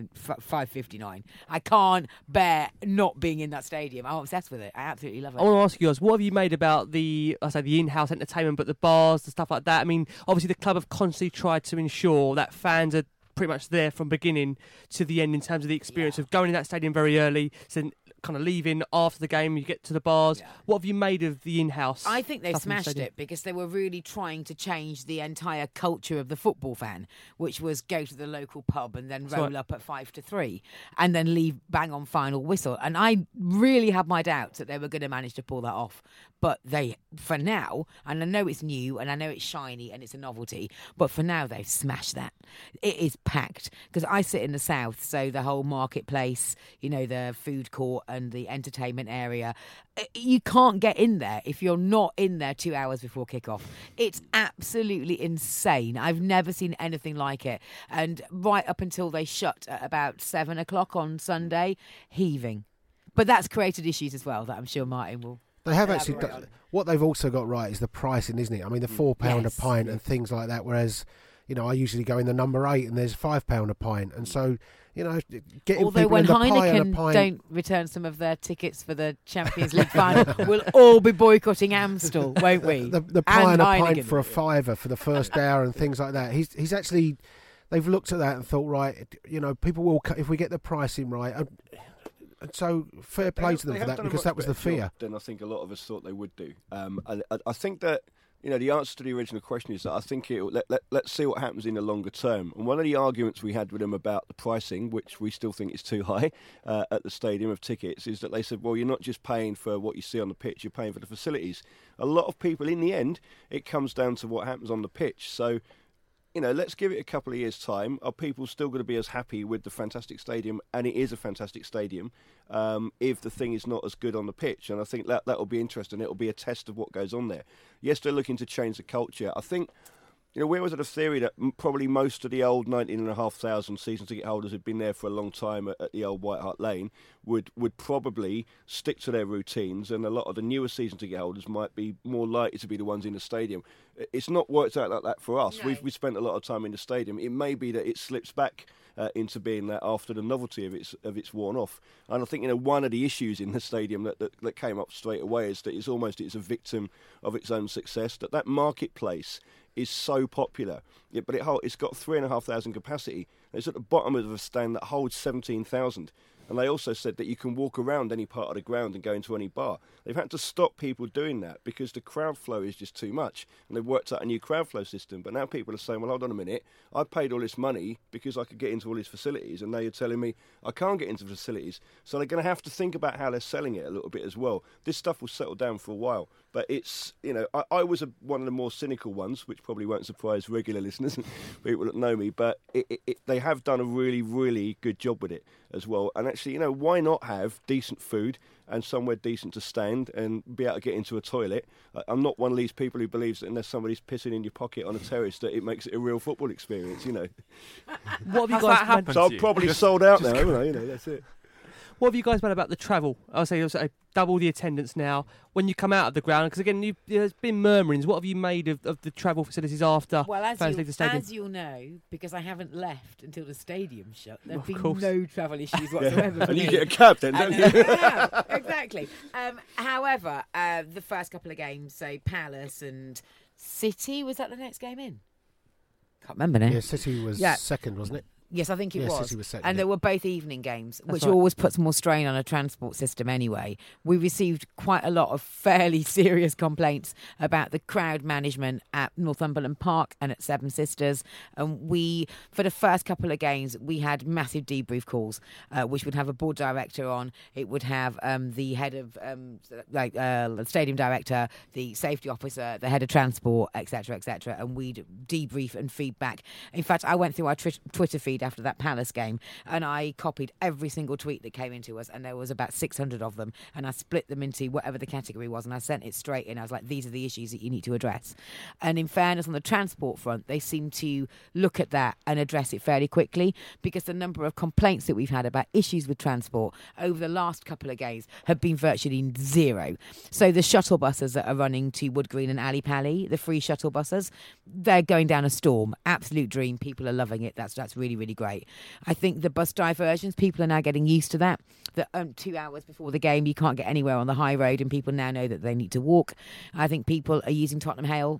5:59. I can't bear not being in that stadium. I'm obsessed with it. I absolutely love it. I want to ask you guys, what have you made about the in-house entertainment, but the bars, the stuff like that? I mean, obviously the club have constantly tried to ensure that fans are pretty much there from beginning to the end in terms of the experience of going in that stadium very early, so kind of leaving after the game, you get to the bars. Yeah. What have you made of the in-house? I think they've smashed it because they were really trying to change the entire culture of the football fan, which was go to the local pub and then roll up at 5 to 3 and then leave bang on final whistle. And I really had my doubts that they were going to manage to pull that off. But they, for now, and I know it's new and I know it's shiny and it's a novelty, but for now they've smashed that. It is packed because I sit in the south, so the whole marketplace, the food court and the entertainment area, you can't get in there if you're not in there 2 hours before kickoff. It's absolutely insane. I've never seen anything like it. And right up until they shut at about 7 o'clock on Sunday, heaving. But that's created issues as well that I'm sure Martin will. They have actually done, what they've also got right is the pricing, isn't it? I mean, the £4 a pint and things like that, whereas, I usually go in the number 8 and there's £5 a pint. And so, getting although people when in the pie and a Heineken pint... don't return some of their tickets for the Champions League final, we'll all be boycotting Amstel, won't we? The pie and a pint for a £5 for the first hour and things like that. He's actually... They've looked at that and thought, right, people will... If we get the pricing right... And so fair play to them for that, because that was the fear. Than I think a lot of us thought they would do. I think that the answer to the original question is that I think let's see what happens in the longer term. And one of the arguments we had with them about the pricing, which we still think is too high at the stadium of tickets, is that they said, well, you're not just paying for what you see on the pitch, you're paying for the facilities. A lot of people, in the end, it comes down to what happens on the pitch. So, let's give it a couple of years' time. Are people still going to be as happy with the fantastic stadium? And it is a fantastic stadium, if the thing is not as good on the pitch. And I think that will be interesting. It will be a test of what goes on there. Yes, they're looking to change the culture. I think, we always had a theory that probably most of the old 19,500 season ticket holders who'd been there for a long time at the old White Hart Lane would probably stick to their routines, and a lot of the newer season ticket holders might be more likely to be the ones in the stadium. It's not worked out like that for us. No. We've spent a lot of time in the stadium. It may be that it slips back into being that after the novelty of it's worn off. And I think one of the issues in the stadium that came up straight away is that it's a victim of its own success. That marketplace is so popular, but it's got 3,500 capacity. It's at the bottom of a stand that holds 17,000. And they also said that you can walk around any part of the ground and go into any bar. They've had to stop people doing that because the crowd flow is just too much. And they've worked out a new crowd flow system. But now people are saying, well, hold on a minute. I paid all this money because I could get into all these facilities. And now you're telling me I can't get into facilities. So they're going to have to think about how they're selling it a little bit as well. This stuff will settle down for a while. But it's, I was one of the more cynical ones, which probably won't surprise regular listeners, people that know me. But they have done a really, really good job with it as well. And actually, why not have decent food and somewhere decent to stand and be able to get into a toilet? I'm not one of these people who believes that unless somebody's pissing in your pocket on a terrace that it makes it a real football experience, What have you guys happened? So I've probably sold out now, haven't I? That's it. What have you guys made about the travel? I'll say double the attendance now when you come out of the ground, because again, there's been murmurings. What have you made of the travel facilities after fans leave the stadium? As you'll know, because I haven't left until the stadium shut, there have been no travel issues whatsoever. And you get a cab then, don't you? Yeah, exactly. However, the first couple of games, so Palace and City, was that the next game in? Can't remember now. Yeah, City was second, wasn't it? Yes, I think it was. City was second, And yeah. they were both evening games, which right. always puts more strain on a transport system anyway. We received quite a lot of fairly serious complaints about the crowd management at Northumberland Park and at Seven Sisters. And we, for the first couple of games, we had massive debrief calls, which would have a board director on. It would have the head of, the stadium director, the safety officer, the head of transport, etc., etc. And we'd debrief and feedback. In fact, I went through our Twitter feed after that Palace game, and I copied every single tweet that came into us, and there was about 600 of them, and I split them into whatever the category was, and I sent it straight in. I was like, these are the issues that you need to address. And in fairness, on the transport front, they seem to look at that and address it fairly quickly, because the number of complaints that we've had about issues with transport over the last couple of games have been virtually zero. So the shuttle buses that are running to Wood Green and Ali Pally, the free shuttle buses, they're going down a storm. Absolute dream. People are loving it. That's really, really great. I think the bus diversions, people are now getting used to that. That 2 hours before the game, you can't get anywhere on the high road, and people now know that they need to walk. I think people are using Tottenham Hale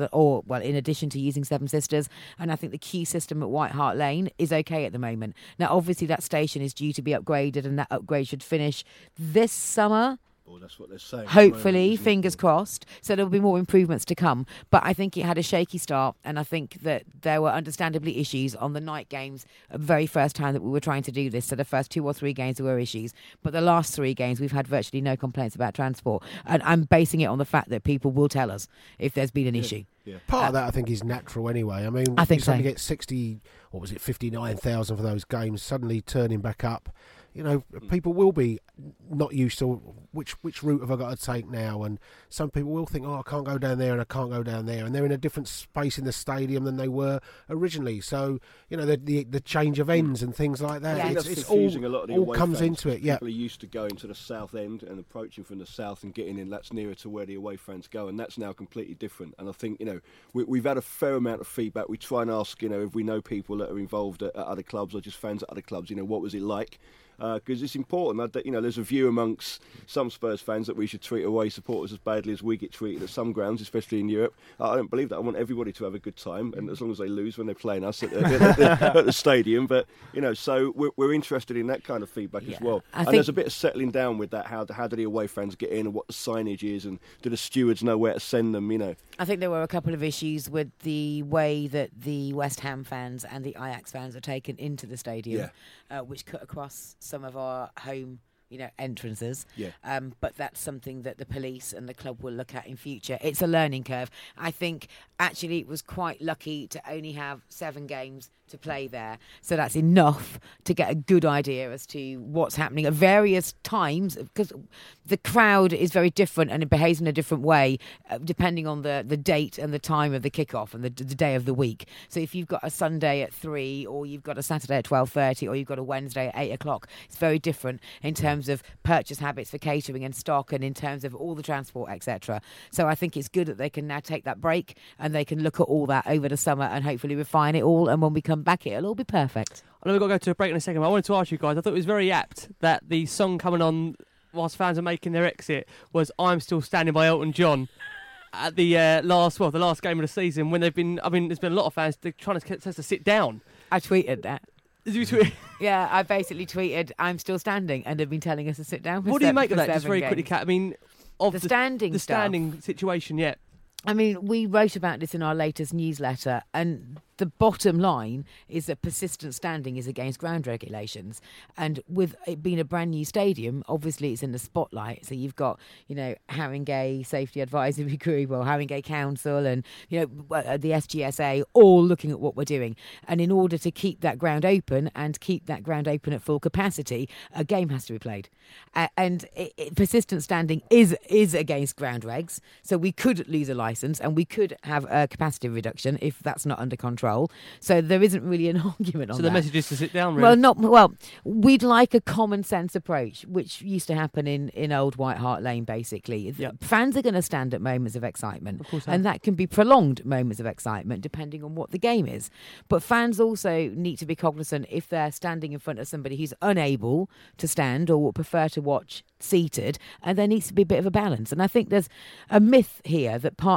in addition to using Seven Sisters. And I think the queue system at White Hart Lane is okay at the moment. Now, obviously, that station is due to be upgraded, and that upgrade should finish this summer. Well, that's what they're saying. Hopefully, fingers crossed. So there'll be more improvements to come. But I think it had a shaky start, and I think that there were understandably issues on the night games. The very first time that we were trying to do this, so the first 2 or 3 games there were issues. But the last 3 games, we've had virtually no complaints about transport. And I'm basing it on the fact that people will tell us if there's been an issue. Yeah. Part of that, I think, is natural anyway. I mean, I think you suddenly so. get 59,000 for those games, suddenly turning back up. You know, people will be not used to which route have I got to take now, and some people will think, I can't go down there and I can't go down there, and they're in a different space in the stadium than they were originally. So, you know, the change of ends and things like that. Yeah. I think It's that's confusing a lot of the all away comes fans. into it. Yeah, People are used to going to the south end and approaching from the south and getting in. That's nearer to where the away fans go, and that's now completely different. And I think, you know, we've had a fair amount of feedback. We try and ask, you know, if we know people that are involved at other clubs or just fans at other clubs, you know, what was it like? Because it's important that, you know, there's a view amongst some Spurs fans that we should treat away supporters as badly as we get treated at some grounds, especially in Europe. I don't believe that. I want everybody to have a good time, and as long as they lose when they're playing us at the stadium. But, you know, so we're interested in that kind of feedback as well. I And think there's a bit of settling down with that. How do the away fans get in, and what the signage is, and do the stewards know where to send them? You know, I think there were a couple of issues with the way that the West Ham fans and the Ajax fans are taken into the stadium, which cut across some of our home, you know, entrances. Yeah. But that's something that the police and the club will look at in future. It's a learning curve. I think actually it was quite lucky to only have 7 games to play there, so that's enough to get a good idea as to what's happening at various times, because the crowd is very different and it behaves in a different way depending on the date and the time of the kickoff and the day of the week. So if you've got a Sunday at 3, or you've got a Saturday at 12:30, or you've got a Wednesday at 8 o'clock, it's very different in terms of purchase habits for catering and stock, and in terms of all the transport, etc. So I think it's good that they can now take that break and they can look at all that over the summer and hopefully refine it all, and when we come back it'll all be perfect. I know we've got to go to a break in a second, but I wanted to ask you guys, I thought it was very apt that the song coming on whilst fans are making their exit was I'm Still Standing by Elton John at the last game of the season, when there's been a lot of fans trying to get us to sit down. I tweeted that. Did you tweet? Yeah, I basically tweeted I'm still standing, and they've been telling us to sit down for What do you seven- make for of that? Just 7 very games. quickly, Kat. I mean, of The standing stuff. standing situation, yeah. I mean, we wrote about this in our latest newsletter, and the bottom line is that persistent standing is against ground regulations. And with it being a brand new stadium, obviously it's in the spotlight. So you've got, you know, Haringey Safety Advisory Group, or Haringey Council, and, you know, the SGSA, all looking at what we're doing. And in order to keep that ground open and keep that ground open at full capacity, a game has to be played. And persistent standing is against ground regs. So we could lose a licence, and we could have a capacity reduction if that's not under control. So there isn't really an argument on that. So the message is to sit down, really. Well, we'd like a common sense approach, which used to happen in Old White Hart Lane, basically. Yep. Fans are going to stand at moments of excitement, Of course, and that can be prolonged moments of excitement depending on what the game is. But fans also need to be cognizant if they're standing in front of somebody who's unable to stand or would prefer to watch seated, and there needs to be a bit of a balance. And I think there's a myth here that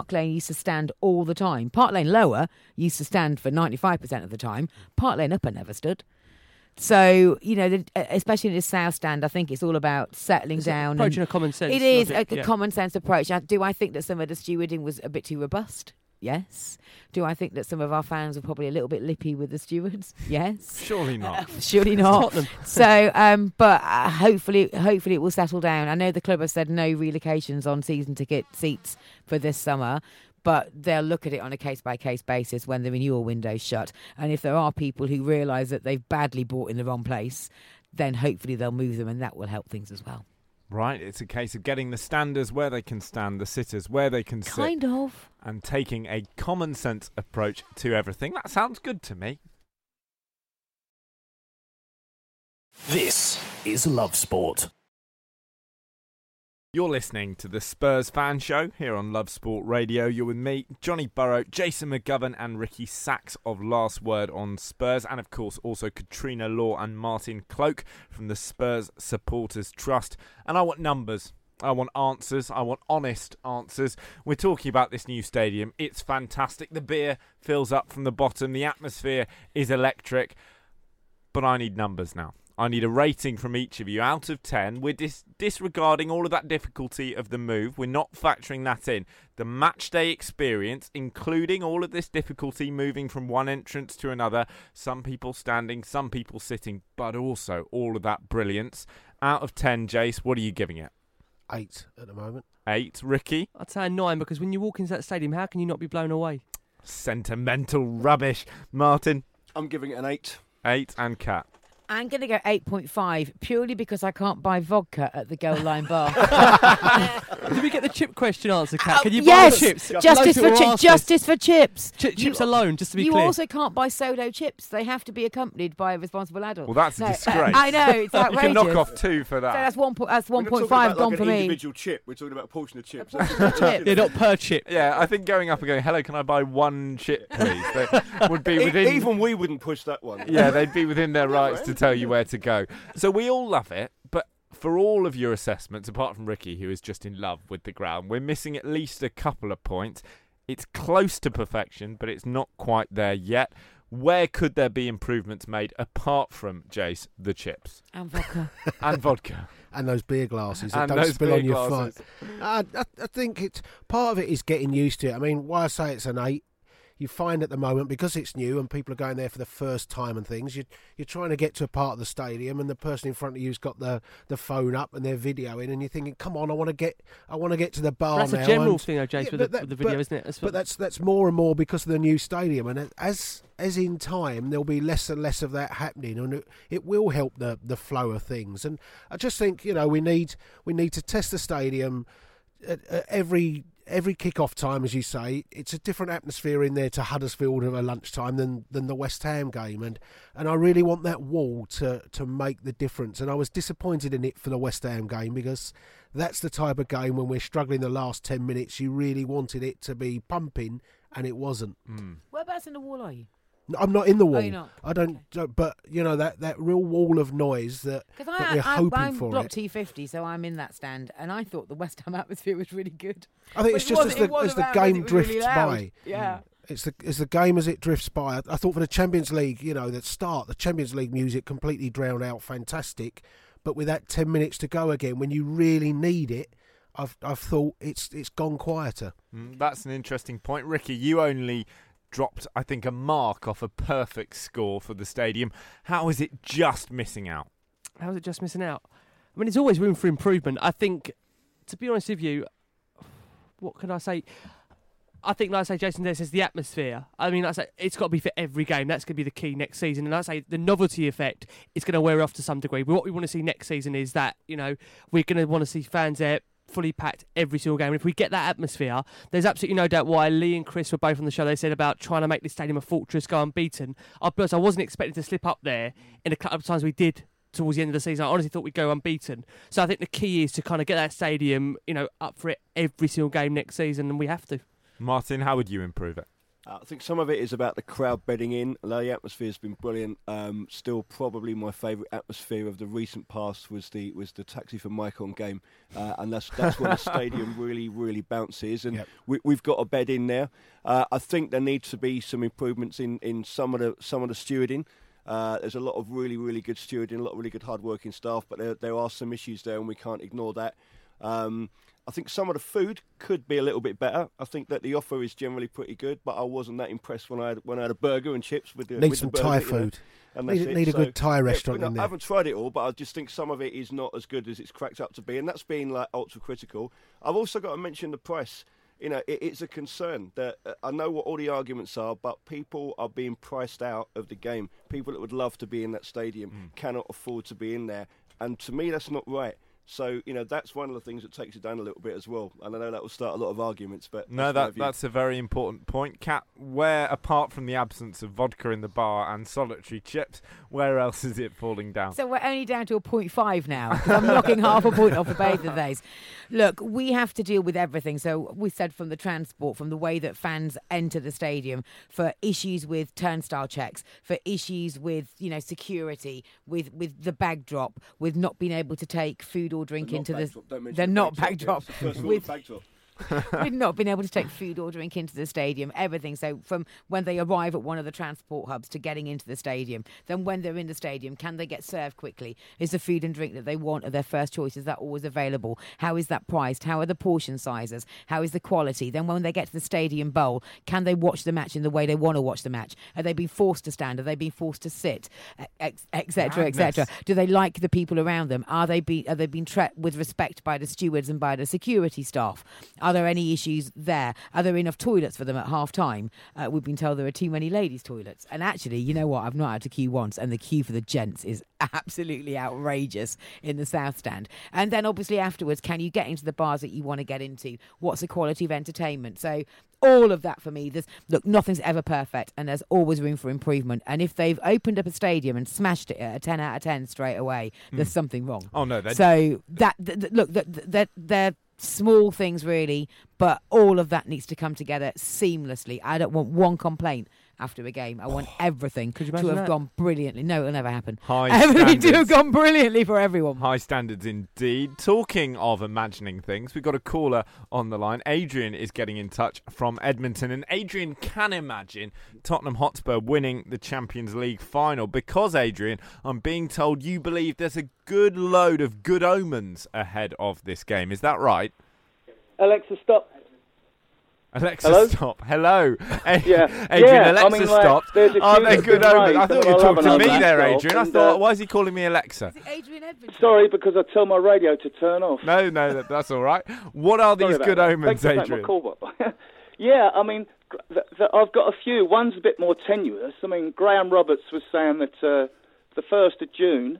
Park Lane used to stand all the time. Park Lane Lower used to stand for 95% of the time. Park Lane Upper never stood. So, especially in the South Stand, I think it's all about settling down. Approaching a common sense. It is logic, a common sense approach. Do I think that some of the stewarding was a bit too robust? Yes. Do I think that some of our fans were probably a little bit lippy with the stewards? Yes. Surely not. Surely not. So, but hopefully it will settle down. I know the club has said no relocations on season ticket seats for this summer, but they'll look at it on a case-by-case basis when the renewal window's shut. And if there are people who realise that they've badly bought in the wrong place, then hopefully they'll move them, and that will help things as well. Right, it's a case of getting the standers where they can stand, the sitters where they can sit. Kind of. And taking a common sense approach to everything. That sounds good to me. This is Love Sport. You're listening to the Spurs Fan Show here on Love Sport Radio. You're with me, Johnny Burrow, Jason McGovern and Ricky Sachs of Last Word on Spurs. And of course also Katrina Law and Martin Cloak from the Spurs Supporters Trust. And I want numbers. I want answers. I want honest answers. We're talking about this new stadium. It's fantastic. The beer fills up from the bottom. The atmosphere is electric. But I need numbers now. I need a rating from each of you out of 10. We're disregarding all of that difficulty of the move. We're not factoring that in. The match day experience, including all of this difficulty moving from one entrance to another, some people standing, some people sitting, but also all of that brilliance. Out of 10, Jace, what are you giving it? 8 at the moment. 8. Ricky? I'd say a 9, because when you walk into that stadium, how can you not be blown away? Sentimental rubbish. Martin? I'm giving it an 8. 8. And Kat? I'm going to go 8.5 purely because I can't buy vodka at the Goal Line Bar. Did we get the chip question answered, Kat? Can you buy yes, the chips? Justice for chips. Chips alone, just to be you clear. You also can't buy solo chips. They have to be accompanied by a responsible adult. Well, that's a disgrace. I know, it's outrageous. You can knock off 2 for that. So that's 1.5 gone like for an me. Individual chip. We're talking about a portion of chips. Yeah, not per chip. Yeah, I think going up and going, hello, can I buy 1 chip, please? They would be within... Even we wouldn't push that one. Yeah, they'd be within their rights to tell you where to go. So we all love it, but for all of your assessments, apart from Ricky, who is just in love with the ground, we're missing at least a couple of points. It's close to perfection, but it's not quite there yet. Where could there be improvements made apart from, Jace, the chips? And vodka. And vodka. And those beer glasses that And don't those spill beer on your glasses. flight. I think it's part of it is getting used to it. I mean, why I say it's an 8, you find at the moment, because it's new and people are going there for the first time and things, you're trying to get to a part of the stadium and the person in front of you's got the phone up and they're videoing and you're thinking, come on, I want to get to the bar now. That's a general thing, though, Jace, with the video, isn't it? But that's more and more because of the new stadium, and as in time there'll be less and less of that happening, and it will help the flow of things. And I just think we need to test the stadium at every kick-off time, as you say. It's a different atmosphere in there to Huddersfield at a lunchtime than the West Ham game, and I really want that wall to make the difference. And I was disappointed in it for the West Ham game, because that's the type of game when we're struggling the last 10 minutes, you really wanted it to be pumping, and it wasn't. Whereabouts in the wall are you? I'm not in the wall. Oh, you're not? I don't, but that real wall of noise that we're hoping I'm for. block it. T50, so I'm in that stand, and I thought the West Ham atmosphere was really good. I think it's just as the game drifts by. Yeah. It's the game as it drifts by. I thought for the Champions League, the Champions League music completely drowned out. Fantastic, but with that 10 minutes to go again, when you really need it, I've thought it's gone quieter. That's an interesting point, Ricky. You only dropped, I think, a mark off a perfect score for the stadium. How is it just missing out? How is it just missing out? I mean, there's always room for improvement. I think, to be honest with you, what can I say? I think, like I say, Jason there says the atmosphere. I mean, like I say, it's got to be for every game. That's going to be the key next season. And like I say, the novelty effect is going to wear off to some degree. But what we want to see next season is that, we're going to want to see fans there fully packed every single game. And if we get that atmosphere, there's absolutely no doubt why Lee and Chris were both on the show. They said about trying to make this stadium a fortress, go unbeaten. I wasn't expecting to slip up there in a couple of times we did towards the end of the season. I honestly thought we'd go unbeaten. So I think the key is to kind of get that stadium, up for it every single game next season, and we have to. Martin, how would you improve it? I think some of it is about the crowd bedding in. The atmosphere's been brilliant. Still, probably my favourite atmosphere of the recent past was the Taxi for Mycon game, and that's when the stadium really bounces. And we've got a bed in there. I think there needs to be some improvements in some of the stewarding. There's a lot of really good stewarding, a lot of really good hard-working staff, but there are some issues there, and we can't ignore that. I think some of the food could be a little bit better. I think that the offer is generally pretty good, but I wasn't that impressed when I had a burger and chips with the Need with some the burger, Thai food. And Need a good Thai restaurant in I there. haven't tried it all, but I just think some of it is not as good as it's cracked up to be, and that's being like ultra critical. I've also got to mention the price. It's a concern that I know what all the arguments are, but people are being priced out of the game. People that would love to be in that stadium cannot afford to be in there, and to me, that's not right. So, that's one of the things that takes it down a little bit as well. And I know that will start a lot of arguments, but... No, that's a very important point. Kat, where, apart from the absence of vodka in the bar and solitary chips, where else is it falling down? So we're only down to a 0.5 now, because I'm knocking half a point off of both of those. Look, we have to deal with everything. So we said from the transport, from the way that fans enter the stadium, for issues with turnstile checks, for issues with, security, with the bag drop, with not being able to take food or drink into the... They're not bag drop. With not being able to take food or drink into the stadium, everything. So from when they arrive at one of the transport hubs to getting into the stadium, then when they're in the stadium, can they get served quickly? Is the food and drink that they want, are their first choice, is that always available? How is that priced? How are the portion sizes? How is the quality? Then when they get to the stadium bowl, can they watch the match in the way they want to watch the match? Are they being forced to stand? Are they being forced to sit? Etc. etc. Do they like the people around them? Are they being treated with respect by the stewards and by the security staff? Are there any issues there? Are there enough toilets for them at half time? We've been told there are too many ladies' toilets. And actually, you know what? I've not had to queue once, and the queue for the gents is absolutely outrageous in the South Stand. And then obviously afterwards, can you get into the bars that you want to get into? What's the quality of entertainment? So all of that for me, nothing's ever perfect, and there's always room for improvement. And if they've opened up a stadium and smashed it at a 10 out of 10 straight away, there's something wrong. Oh no! So they're small things really, but all of that needs to come together seamlessly. I don't want one complaint after a game. I want everything to have gone brilliantly. No, it'll never happen. Everything to have gone brilliantly for everyone. High standards indeed. Talking of imagining things, we've got a caller on the line. Adrian is getting in touch from Edmonton, and Adrian can imagine Tottenham Hotspur winning the Champions League final because, Adrian, I'm being told you believe there's a good load of good omens ahead of this game. Is that right? Alexa, stop. Alexa, hello? stop. Hello. Yeah. Adrian, Alexa, stopped. Are they good omens? I thought you were talking to me there, Adrian. I thought, why is he calling me Alexa? Adrian Edmonton. Sorry, because I tell my radio to turn off. No, that's all right. What are these good omens, Adrian? Yeah, I've got a few. One's a bit more tenuous. Graham Roberts was saying that the 1st of June,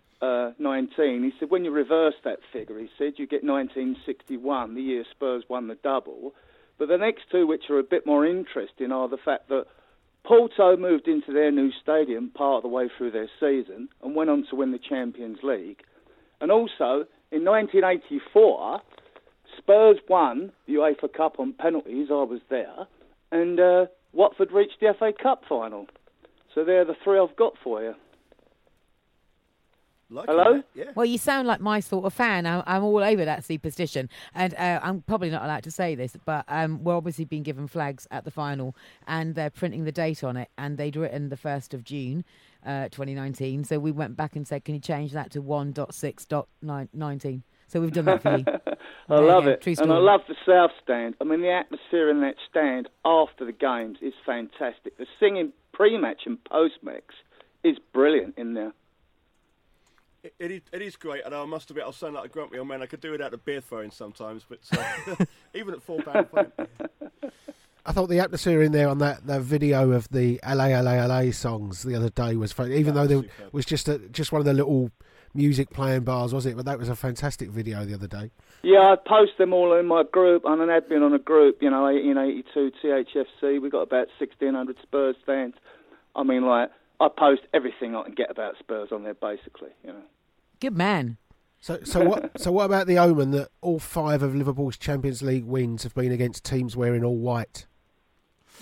19, he said, when you reverse that figure, he said, you get 1961, the year Spurs won the double. But the next two, which are a bit more interesting, are the fact that Porto moved into their new stadium part of the way through their season and went on to win the Champions League. And also, in 1984, Spurs won the UEFA Cup on penalties. I was there. And Watford reached the FA Cup final. So they're the three I've got for you. Hello? Yeah. Well, you sound like my sort of fan. I'm all over that superstition. And I'm probably not allowed to say this, but we're obviously being given flags at the final, and they're printing the date on it, and they'd written the 1st of June, 2019. So we went back and said, can you change that to 1.6.19? So we've done that for you. I love it. True and I love the South Stand. The atmosphere in that stand after the games is fantastic. The singing pre-match and post-match is brilliant in there. It is great, and I must admit, I'll sound like a grumpy old man. I could do without the beer throwing sometimes, but even at £4 pint. I thought the atmosphere in there on that video of the LA songs the other day was fun, even though there was just one of the little music playing bars, was it? But that was a fantastic video the other day. Yeah, I post them all in my group. I'm an admin on a group, 1882 THFC. We've got about 1,600 Spurs fans. I post everything I can get about Spurs on there, basically. Good man. So what about the omen that all 5 of Liverpool's Champions League wins have been against teams wearing all white?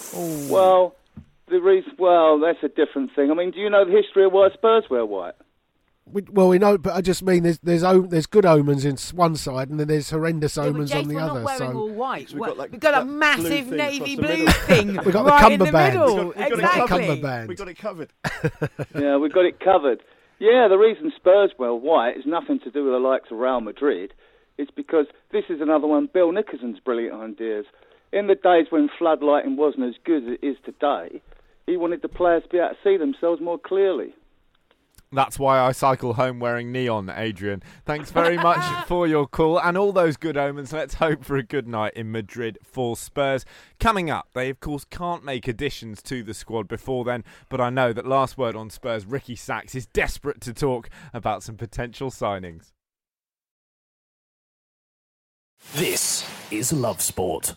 Well, that's a different thing. I mean, do you know the history of why Spurs wear white? We know, but I just mean there's good omens in one side, and then there's horrendous omens Jace, on the we're other. not wearing all white. We've Got a massive blue navy thing across the blue middle. thing We've got the right in the cummerband. middle. We've got Exactly. cummerband. We got it covered. Yeah, we've got it covered. Yeah, the reason Spurs wear white is nothing to do with the likes of Real Madrid. It's because this is another one of Bill Nickerson's brilliant ideas. In the days when floodlighting wasn't as good as it is today, he wanted the players to be able to see themselves more clearly. That's why I cycle home wearing neon, Adrian. Thanks very much for your call and all those good omens. Let's hope for a good night in Madrid for Spurs. Coming up, they of course can't make additions to the squad before then, but I know that Last Word on Spurs, Ricky Sachs, is desperate to talk about some potential signings. This is Love Sport.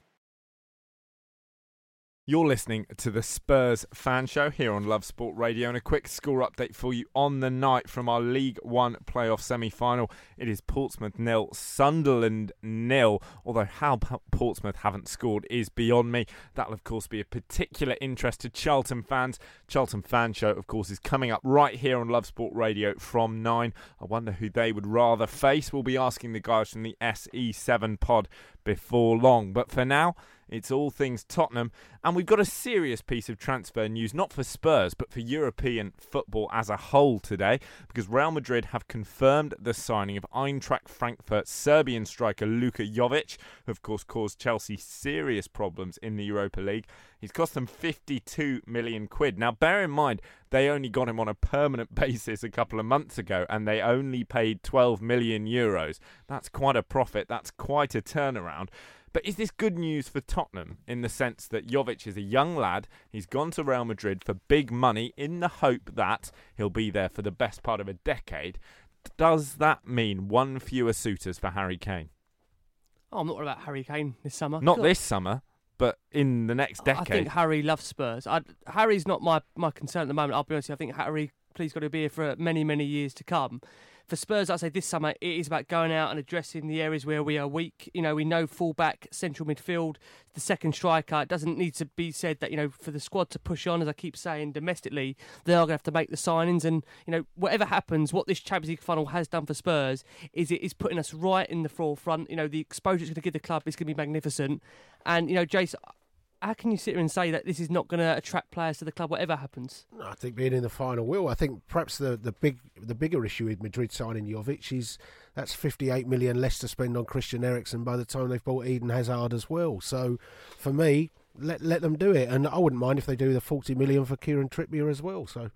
You're listening to the Spurs Fan Show here on Love Sport Radio, and a quick score update for you on the night from our League One playoff semi-final. It is Portsmouth 0, Sunderland 0, although how Portsmouth haven't scored is beyond me. That'll of course be of particular interest to Charlton fans. Charlton Fan Show of course is coming up right here on Love Sport Radio from 9. I wonder who they would rather face. We'll be asking the guys from the SE7 pod before long, but for now it's all things Tottenham, and we've got a serious piece of transfer news, not for Spurs, but for European football as a whole today, because Real Madrid have confirmed the signing of Eintracht Frankfurt Serbian striker Luka Jovic, who of course caused Chelsea serious problems in the Europa League. He's cost them 52 million quid. Now, bear in mind, they only got him on a permanent basis a couple of months ago, and they only paid 12 million euros. That's quite a profit. That's quite a turnaround. But is this good news for Tottenham in the sense that Jovic is a young lad, he's gone to Real Madrid for big money in the hope that he'll be there for the best part of a decade? Does that mean one fewer suitors for Harry Kane? Oh, I'm not worried about Harry Kane this summer. Not this summer, but in the next decade. I think Harry loves Spurs. Harry's not my concern at the moment, I'll be honest. I think Harry, please, got to be here for many, many years to come. For Spurs, I'd say this summer, it is about going out and addressing the areas where we are weak. You know, we know full-back, central midfield, the second striker. It doesn't need to be said that, you know, for the squad to push on, as I keep saying, domestically, they are going to have to make the signings. And, you know, whatever happens, what this Champions League final has done for Spurs is it is putting us right in the forefront. You know, the exposure it's going to give the club is going to be magnificent. And, you know, Jace, how can you sit here and say that this is not going to attract players to the club, whatever happens? I think being in the final will. I think perhaps the bigger issue with Madrid signing Jovic is that's 58 million less to spend on Christian Eriksen by the time they've bought Eden Hazard as well. So for me, let them do it, and I wouldn't mind if they do the 40 million for Kieran Trippier as well. So.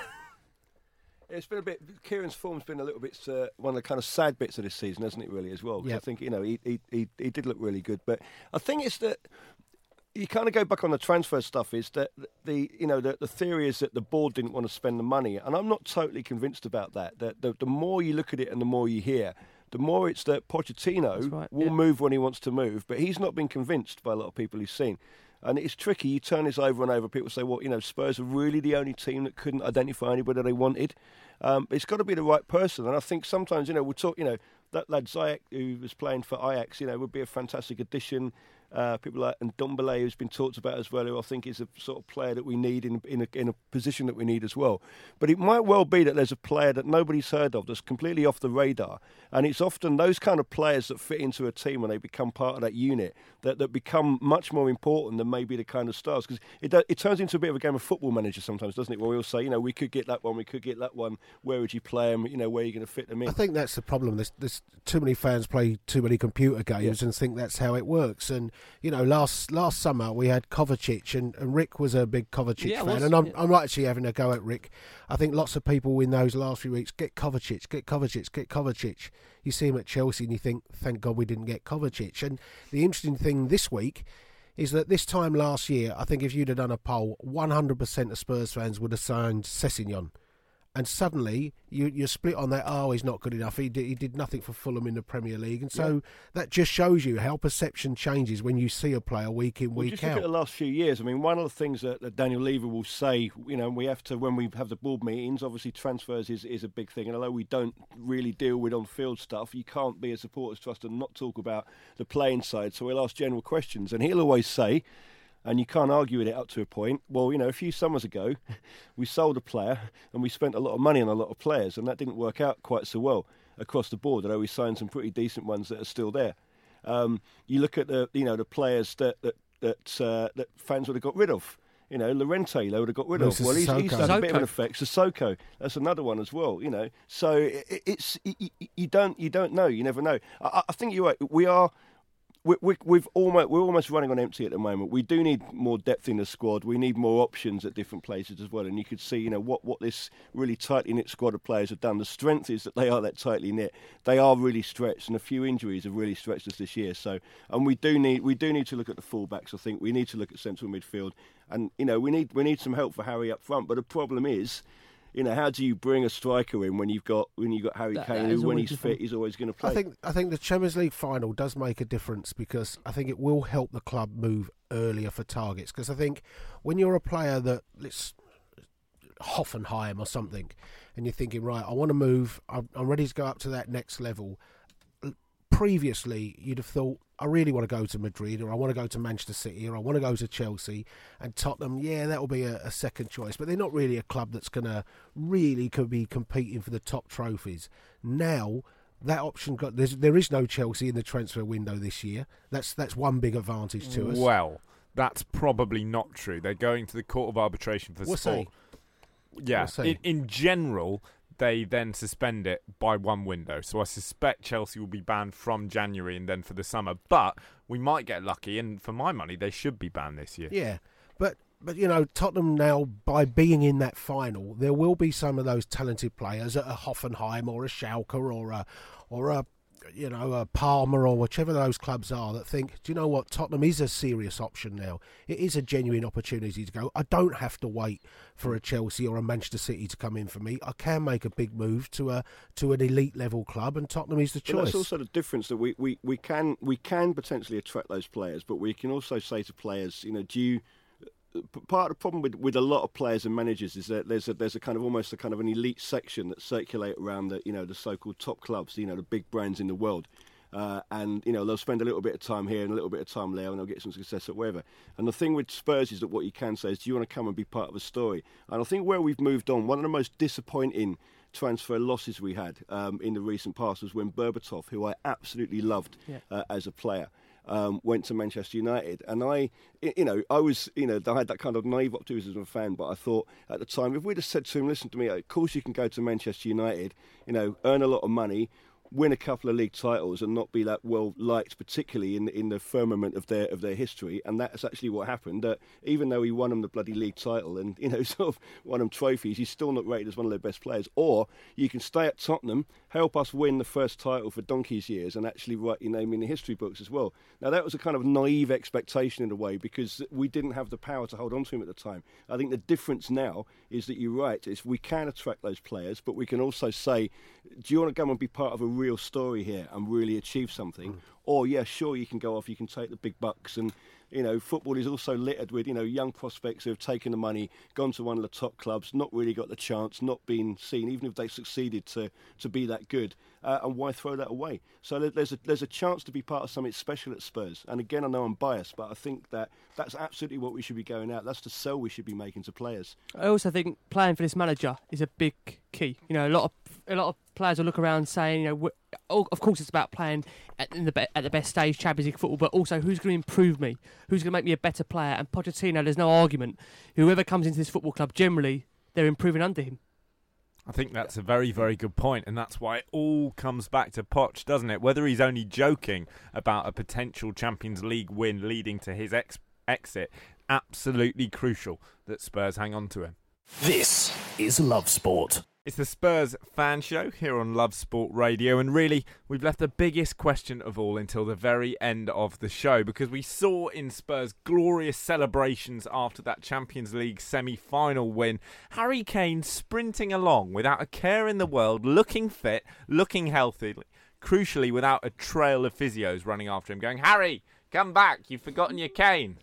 It's been a bit. Kieran's form's been a little bit one of the kind of sad bits of this season, hasn't it? Really, as well. Yep. I think he did look really good, but I think it's that. You kind of go back on the transfer stuff. Is that the theory is that the board didn't want to spend the money, and I'm not totally convinced about that. That the more you look at it and the more you hear, the more it's that Pochettino will move when he wants to move, but he's not been convinced by a lot of people he's seen. And it's tricky. You turn this over and over. People say, well, you know, Spurs are really the only team that couldn't identify anybody they wanted. It's got to be the right person. And I think sometimes, you know, we'll talk, you know, that lad Ziyech who was playing for Ajax, you know, would be a fantastic addition. People like Ndombele, who's been talked about as well, who I think is a sort of player that we need in a position that we need as well. But it might well be that there's a player that nobody's heard of that's completely off the radar, and it's often those kind of players that fit into a team when they become part of that unit that become much more important than maybe the kind of stars, because it turns into a bit of a game of Football Manager sometimes, doesn't it? Where we'll say, you know, we could get that one, we could get that one. Where would you play them? You know, where are you going to fit them in? I think that's the problem. There's too many fans play too many computer games and think that's how it works. And you know, last summer we had Kovacic, and Rick was a big Kovacic fan, and I'm actually having a go at Rick. I think lots of people in those last few weeks get Kovacic. You see him at Chelsea and you think, thank God we didn't get Kovacic. And the interesting thing this week is that this time last year, I think if you'd have done a poll, 100% of Spurs fans would have signed Sessegnon. And suddenly you're split on that. Oh, he's not good enough. He did nothing for Fulham in the Premier League, and so that just shows you how perception changes when you see a player week in, week just out. Look at the last few years. I mean, one of the things that Daniel Levy will say, you know, we have to, when we have the board meetings, obviously transfers is a big thing. And although we don't really deal with on-field stuff, you can't be as supporters to us to not talk about the playing side. So we'll ask general questions, and he'll always say, And you can't argue with it up to a point. Well, a few summers ago, we sold a player and we spent a lot of money on a lot of players, and that didn't work out quite so well across the board, although we signed some pretty decent ones that are still there. You look at the players that fans would have got rid of. Llorente, they would have got rid of. Well, he's had a bit of an effect. Sissoko, that's another one as well. So it's you don't know. You never know. I think you're right. We're almost running on empty at the moment. We do need more depth in the squad. We need more options at different places as well. And you could see, what this really tightly knit squad of players have done. The strength is that they are that tightly knit. They are really stretched, and a few injuries have really stretched us this year. So, and we do need to look at the fullbacks. I think we need to look at central midfield, and we need some help for Harry up front. But the problem is, how do you bring a striker in when you've got Harry Kane, who when he's fit, he's always going to play? I think the Champions League final does make a difference, because I think it will help the club move earlier for targets. Because I think when you're a player that, let's Hoffenheim or something, and you're thinking, right, I want to move, I'm ready to go up to that next level. Previously, you'd have thought, I really want to go to Madrid, or I want to go to Manchester City, or I want to go to Chelsea, and Tottenham, that will be a second choice. But they're not really a club that's going to really be competing for the top trophies. Now, that option there is no Chelsea in the transfer window this year. That's one big advantage to us. Well, that's probably not true. They're going to the Court of Arbitration for Sport. Yeah, in general, they then suspend it by one window. So I suspect Chelsea will be banned from January and then for the summer. But we might get lucky, and for my money, they should be banned this year. Yeah, but Tottenham now, by being in that final, there will be some of those talented players at a Hoffenheim or a Schalke or a Palmer or whichever those clubs are, that think, do you know what, Tottenham is a serious option now. It is a genuine opportunity to go. I don't have to wait for a Chelsea or a Manchester City to come in for me. I can make a big move to an elite level club, and Tottenham is the choice. That's also the difference, that we can potentially attract those players, but we can also say to players, part of the problem with a lot of players and managers is that there's a kind of almost a kind of an elite section that circulate around the so-called top clubs, the big brands in the world, and they'll spend a little bit of time here and a little bit of time there, and they'll get some success at wherever. And the thing with Spurs is that what you can say is, do you want to come and be part of a story? And I think where we've moved on, one of the most disappointing transfer losses we had in the recent past was when Berbatov, who I absolutely loved as a player, went to Manchester United, and I had that kind of naive optimism as a fan, but I thought at the time, if we'd have said to him, listen to me, of course you can go to Manchester United, earn a lot of money, win a couple of league titles, and not be that well liked, particularly in the firmament of their history. And that's actually what happened. That even though he won them the bloody league title and sort of won them trophies, he's still not rated as one of their best players. Or you can stay at Tottenham, help us win the first title for donkey's years, and actually write your name in the history books as well. Now that was a kind of naive expectation in a way, because we didn't have the power to hold on to him at the time. I think the difference now is that you're right, is we can attract those players, but we can also say, do you want to come and be part of a real story here and really achieve something? Or sure, you can go off, you can take the big bucks, and football is also littered with young prospects who have taken the money, gone to one of the top clubs, not really got the chance, not been seen, even if they succeeded to be that good. And why throw that away? So there's a chance to be part of something special at Spurs. And again, I know I'm biased, but I think that's absolutely what we should be going out. That's the sell we should be making to players. I also think playing for this manager is a big key. A lot of players will look around saying, of course it's about playing at the best stage, Champions League football, but also who's going to improve me, who's going to make me a better player. And Pochettino, there's no argument. Whoever comes into this football club, generally they're improving under him. I think that's a very, very good point, and that's why it all comes back to Poch, doesn't it? Whether he's only joking about a potential Champions League win leading to his exit, absolutely crucial that Spurs hang on to him. This is Love Sport. It's the Spurs fan show here on Love Sport Radio, and really, we've left the biggest question of all until the very end of the show, because we saw in Spurs' glorious celebrations after that Champions League semi-final win, Harry Kane sprinting along without a care in the world, looking fit, looking healthy, crucially without a trail of physios running after him, going, "Harry, come back, you've forgotten your cane."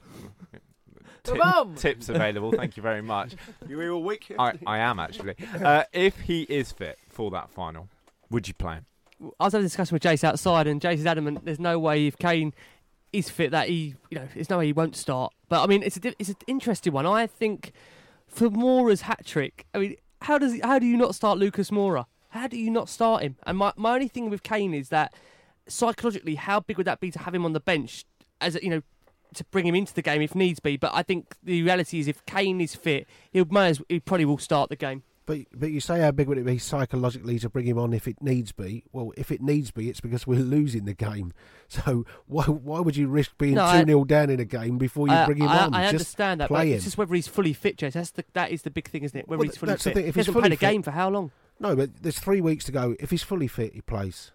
Tips available, thank you very much. You're here all week? I am, actually. If he is fit for that final, would you play him? I was having a discussion with Jace outside, and Jace is adamant there's no way, if Kane is fit, that there's no way he won't start. But I mean, it's an interesting one. I think for Moura's hat trick, I mean, how do you not start Lucas Moura? How do you not start him? And my only thing with Kane is that psychologically, how big would that be to have him on the bench as to bring him into the game if needs be? But I think the reality is, if Kane is fit, he probably will start the game. But you say how big would it be psychologically to bring him on if it needs be? Well, if it needs be, it's because we're losing the game. So why would you risk being 2-0 down in a game before you bring him on? I understand that, but it's just whether he's fully fit, Jess. That is the big thing, isn't it? Whether he's fully fit. If he hasn't played a game for how long? No, but there's 3 weeks to go. If he's fully fit, he plays.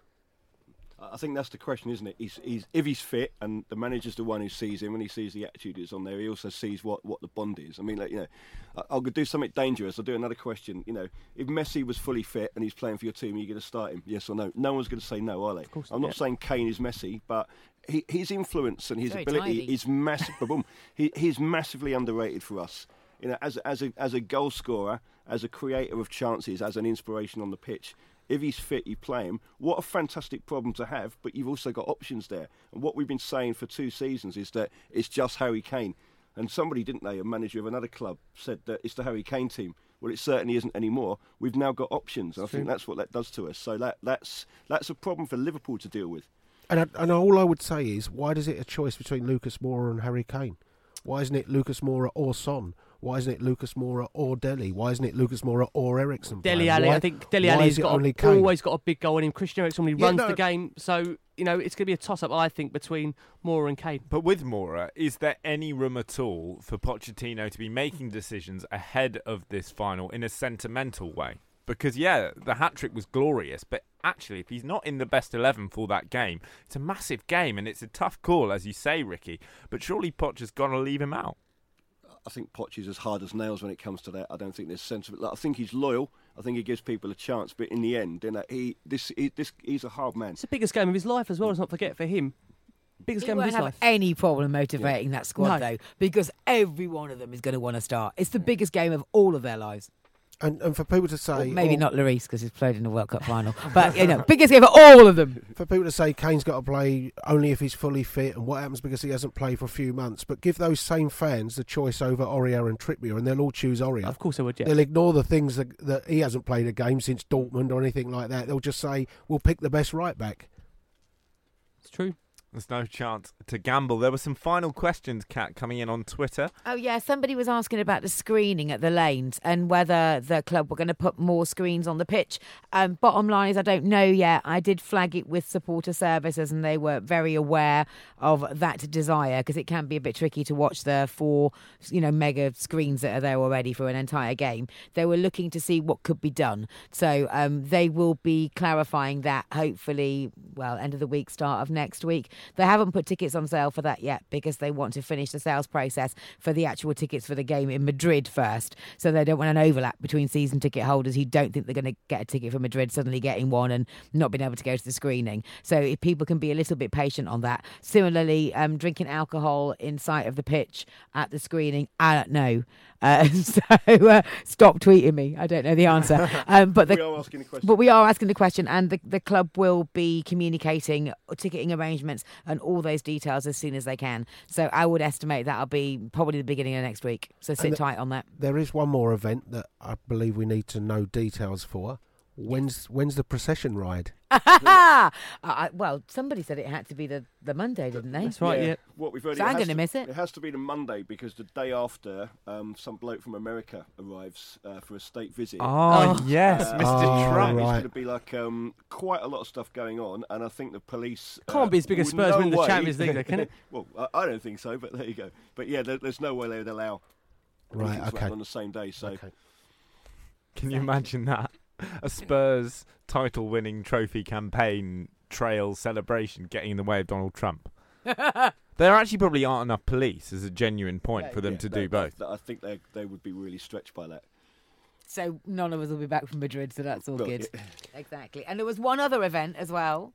I think that's the question, isn't it? If he's fit, and the manager's the one who sees him, and he sees the attitude is on there, he also sees what the bond is. I mean, I'll do something dangerous. I'll do another question. If Messi was fully fit and he's playing for your team, are you going to start him? Yes or no? No one's going to say no, are they? Of course, I'm not saying Kane is Messi, but his influence and his Very ability tidy. is massive. He's massively underrated for us. As a goal scorer, as a creator of chances, as an inspiration on the pitch. If he's fit, you play him. What a fantastic problem to have, but you've also got options there. And what we've been saying for 2 seasons is that it's just Harry Kane. And somebody, didn't they, a manager of another club, said that it's the Harry Kane team. Well, it certainly isn't anymore. We've now got options. And I think that's what that does to us. So that's a problem for Liverpool to deal with. And all I would say is, why is it a choice between Lucas Moura and Harry Kane? Why isn't it Lucas Moura or Son? Why isn't it Lucas Moura or Dele? Why isn't it Lucas Moura or Ericsson? Dele Alli, I think Dele Alli's always got a big goal in him. Christian Eriksen normally runs the game, so it's going to be a toss-up, I think, between Moura and Kane. But with Moura, is there any room at all for Pochettino to be making decisions ahead of this final in a sentimental way? Because, the hat-trick was glorious, but actually, if he's not in the best 11 for that game, it's a massive game, and it's a tough call, as you say, Ricky. But surely Poch has got to leave him out. I think Poch is as hard as nails when it comes to that. I don't think there's sense of it. I think he's loyal. I think he gives people a chance. But in the end, he's a hard man. It's the biggest game of his life as well, let's not forget, for him. Biggest game of his life. He won't have any problem motivating that squad, though, because every one of them is going to want to start. It's the biggest game of all of their lives. And for people to say... Well, maybe not Lloris, because he's played in the World Cup final. But, biggest game for all of them. For people to say Kane's got to play only if he's fully fit, and what happens because he hasn't played for a few months. But give those same fans the choice over Aurier and Trippier, and they'll all choose Aurier. Of course they would, yeah. They'll ignore the things that he hasn't played a game since Dortmund or anything like that. They'll just say, we'll pick the best right back. It's true. There's no chance to gamble. There were some final questions, Kat, coming in on Twitter. Oh, yeah. Somebody was asking about the screening at the lanes and whether the club were going to put more screens on the pitch. Bottom line is I don't know yet. I did flag it with supporter services and they were very aware of that desire because it can be a bit tricky to watch the 4, mega screens that are there already for an entire game. They were looking to see what could be done. So they will be clarifying that hopefully, end of the week, start of next week. They haven't put tickets on sale for that yet because they want to finish the sales process for the actual tickets for the game in Madrid first. So they don't want an overlap between season ticket holders who don't think they're going to get a ticket for Madrid suddenly getting one and not being able to go to the screening. So if people can be a little bit patient on that. Similarly, drinking alcohol in sight of the pitch at the screening, I don't know. So stop tweeting me. I don't know the answer. But we are asking the question. But we are asking the question, and the club will be communicating ticketing arrangements and all those details as soon as they can. So I would estimate that'll be probably the beginning of next week. So sit tight on that. There is one more event that I believe we need to know details for. When's the procession ride? Somebody said it had to be the Monday, didn't they? That's right, yeah. What we've heard, so I'm going to miss it. It has to be the Monday because the day after, some bloke from America arrives for a state visit. Oh, yes, Mr. Trump. Right. It's going to be like quite a lot of stuff going on, and I think the police... Can't be as big as Spurs win the Champions League, though, can it? Well, I don't think so, but there you go. But yeah, there's no way they would allow on the same day. So, Can you imagine that? A Spurs title-winning trophy campaign trail celebration getting in the way of Donald Trump. There actually probably aren't enough police as a genuine point for them to do both. I think they would be really stretched by that. So none of us will be back from Madrid, so that's all good. Yeah. Exactly. And there was one other event as well,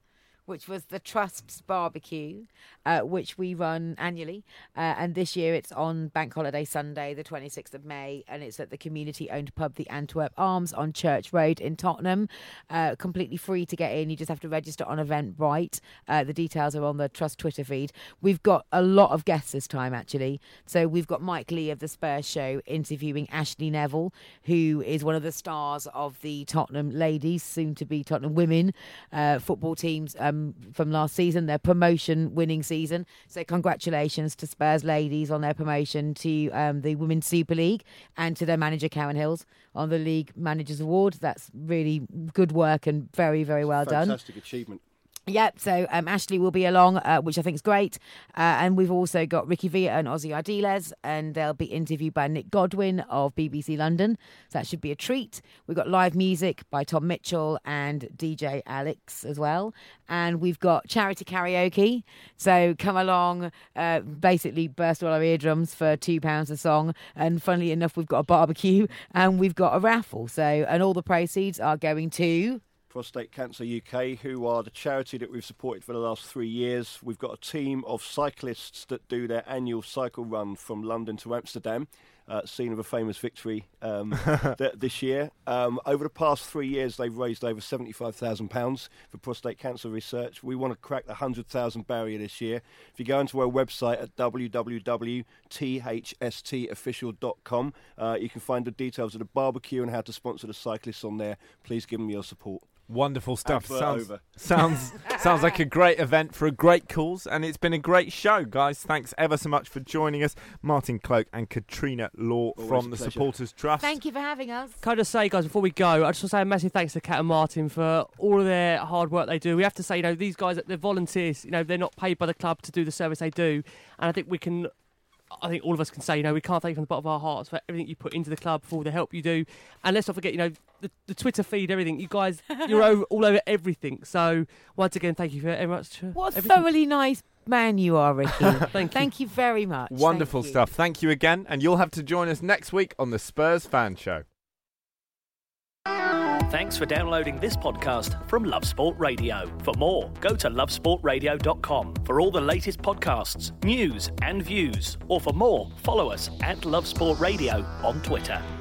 which was the Trust's barbecue, which we run annually. And this year it's on Bank Holiday Sunday, the 26th of May, and it's at the community-owned pub, the Antwerp Arms, on Church Road in Tottenham. Completely free to get in. You just have to register on Eventbrite. The details are on the Trust Twitter feed. We've got a lot of guests this time, actually. So we've got Mike Lee of the Spurs Show interviewing Ashley Neville, who is one of the stars of the Tottenham ladies, soon to be Tottenham women football teams from last season, their promotion winning season. So congratulations to Spurs ladies on their promotion to the Women's Super League, and to their manager Karen Hills on the League Managers Award. That's really good work and very, very well done. Fantastic achievement. Yep, so Ashley will be along, which I think is great. And we've also got Ricky Villa and Ozzy Ardiles, and they'll be interviewed by Nick Godwin of BBC London. So that should be a treat. We've got live music by Tom Mitchell and DJ Alex as well. And we've got charity karaoke. So come along, basically burst all our eardrums for £2 a song. And funnily enough, we've got a barbecue and we've got a raffle. So, and all the proceeds are going to Prostate Cancer UK, who are the charity that we've supported for the last 3 years. We've got a team of cyclists that do their annual cycle run from London to Amsterdam, scene of a famous victory this year. Over the past 3 years, they've raised over £75,000 for prostate cancer research. We want to crack the 100,000 barrier this year. If you go onto our website at www.thstofficial.com, you can find the details of the barbecue and how to sponsor the cyclists on there. Please give them your support. Wonderful stuff. Sounds like a great event for a great cause, and it's been a great show, guys. Thanks ever so much for joining us, Martin Cloak and Katrina Law from the Supporters Trust. Thank you for having us. Can I just say, guys, before we go, I just want to say a massive thanks to Kat and Martin for all of their hard work they do. We have to say, these guys, they're volunteers. They're not paid by the club to do the service they do, and I think all of us can say, we can't thank you from the bottom of our hearts for everything you put into the club, for all the help you do. And let's not forget, the Twitter feed, everything. You guys, you're all over everything. So once again, thank you very much. What a thoroughly nice man you are, Ricky. Thank you very much. Wonderful stuff. Thank you again. And you'll have to join us next week on the Spurs Fan Show. Thanks for downloading this podcast from Love Sport Radio. For more, go to lovesportradio.com for all the latest podcasts, news and views. Or for more, follow us at Love Sport Radio on Twitter.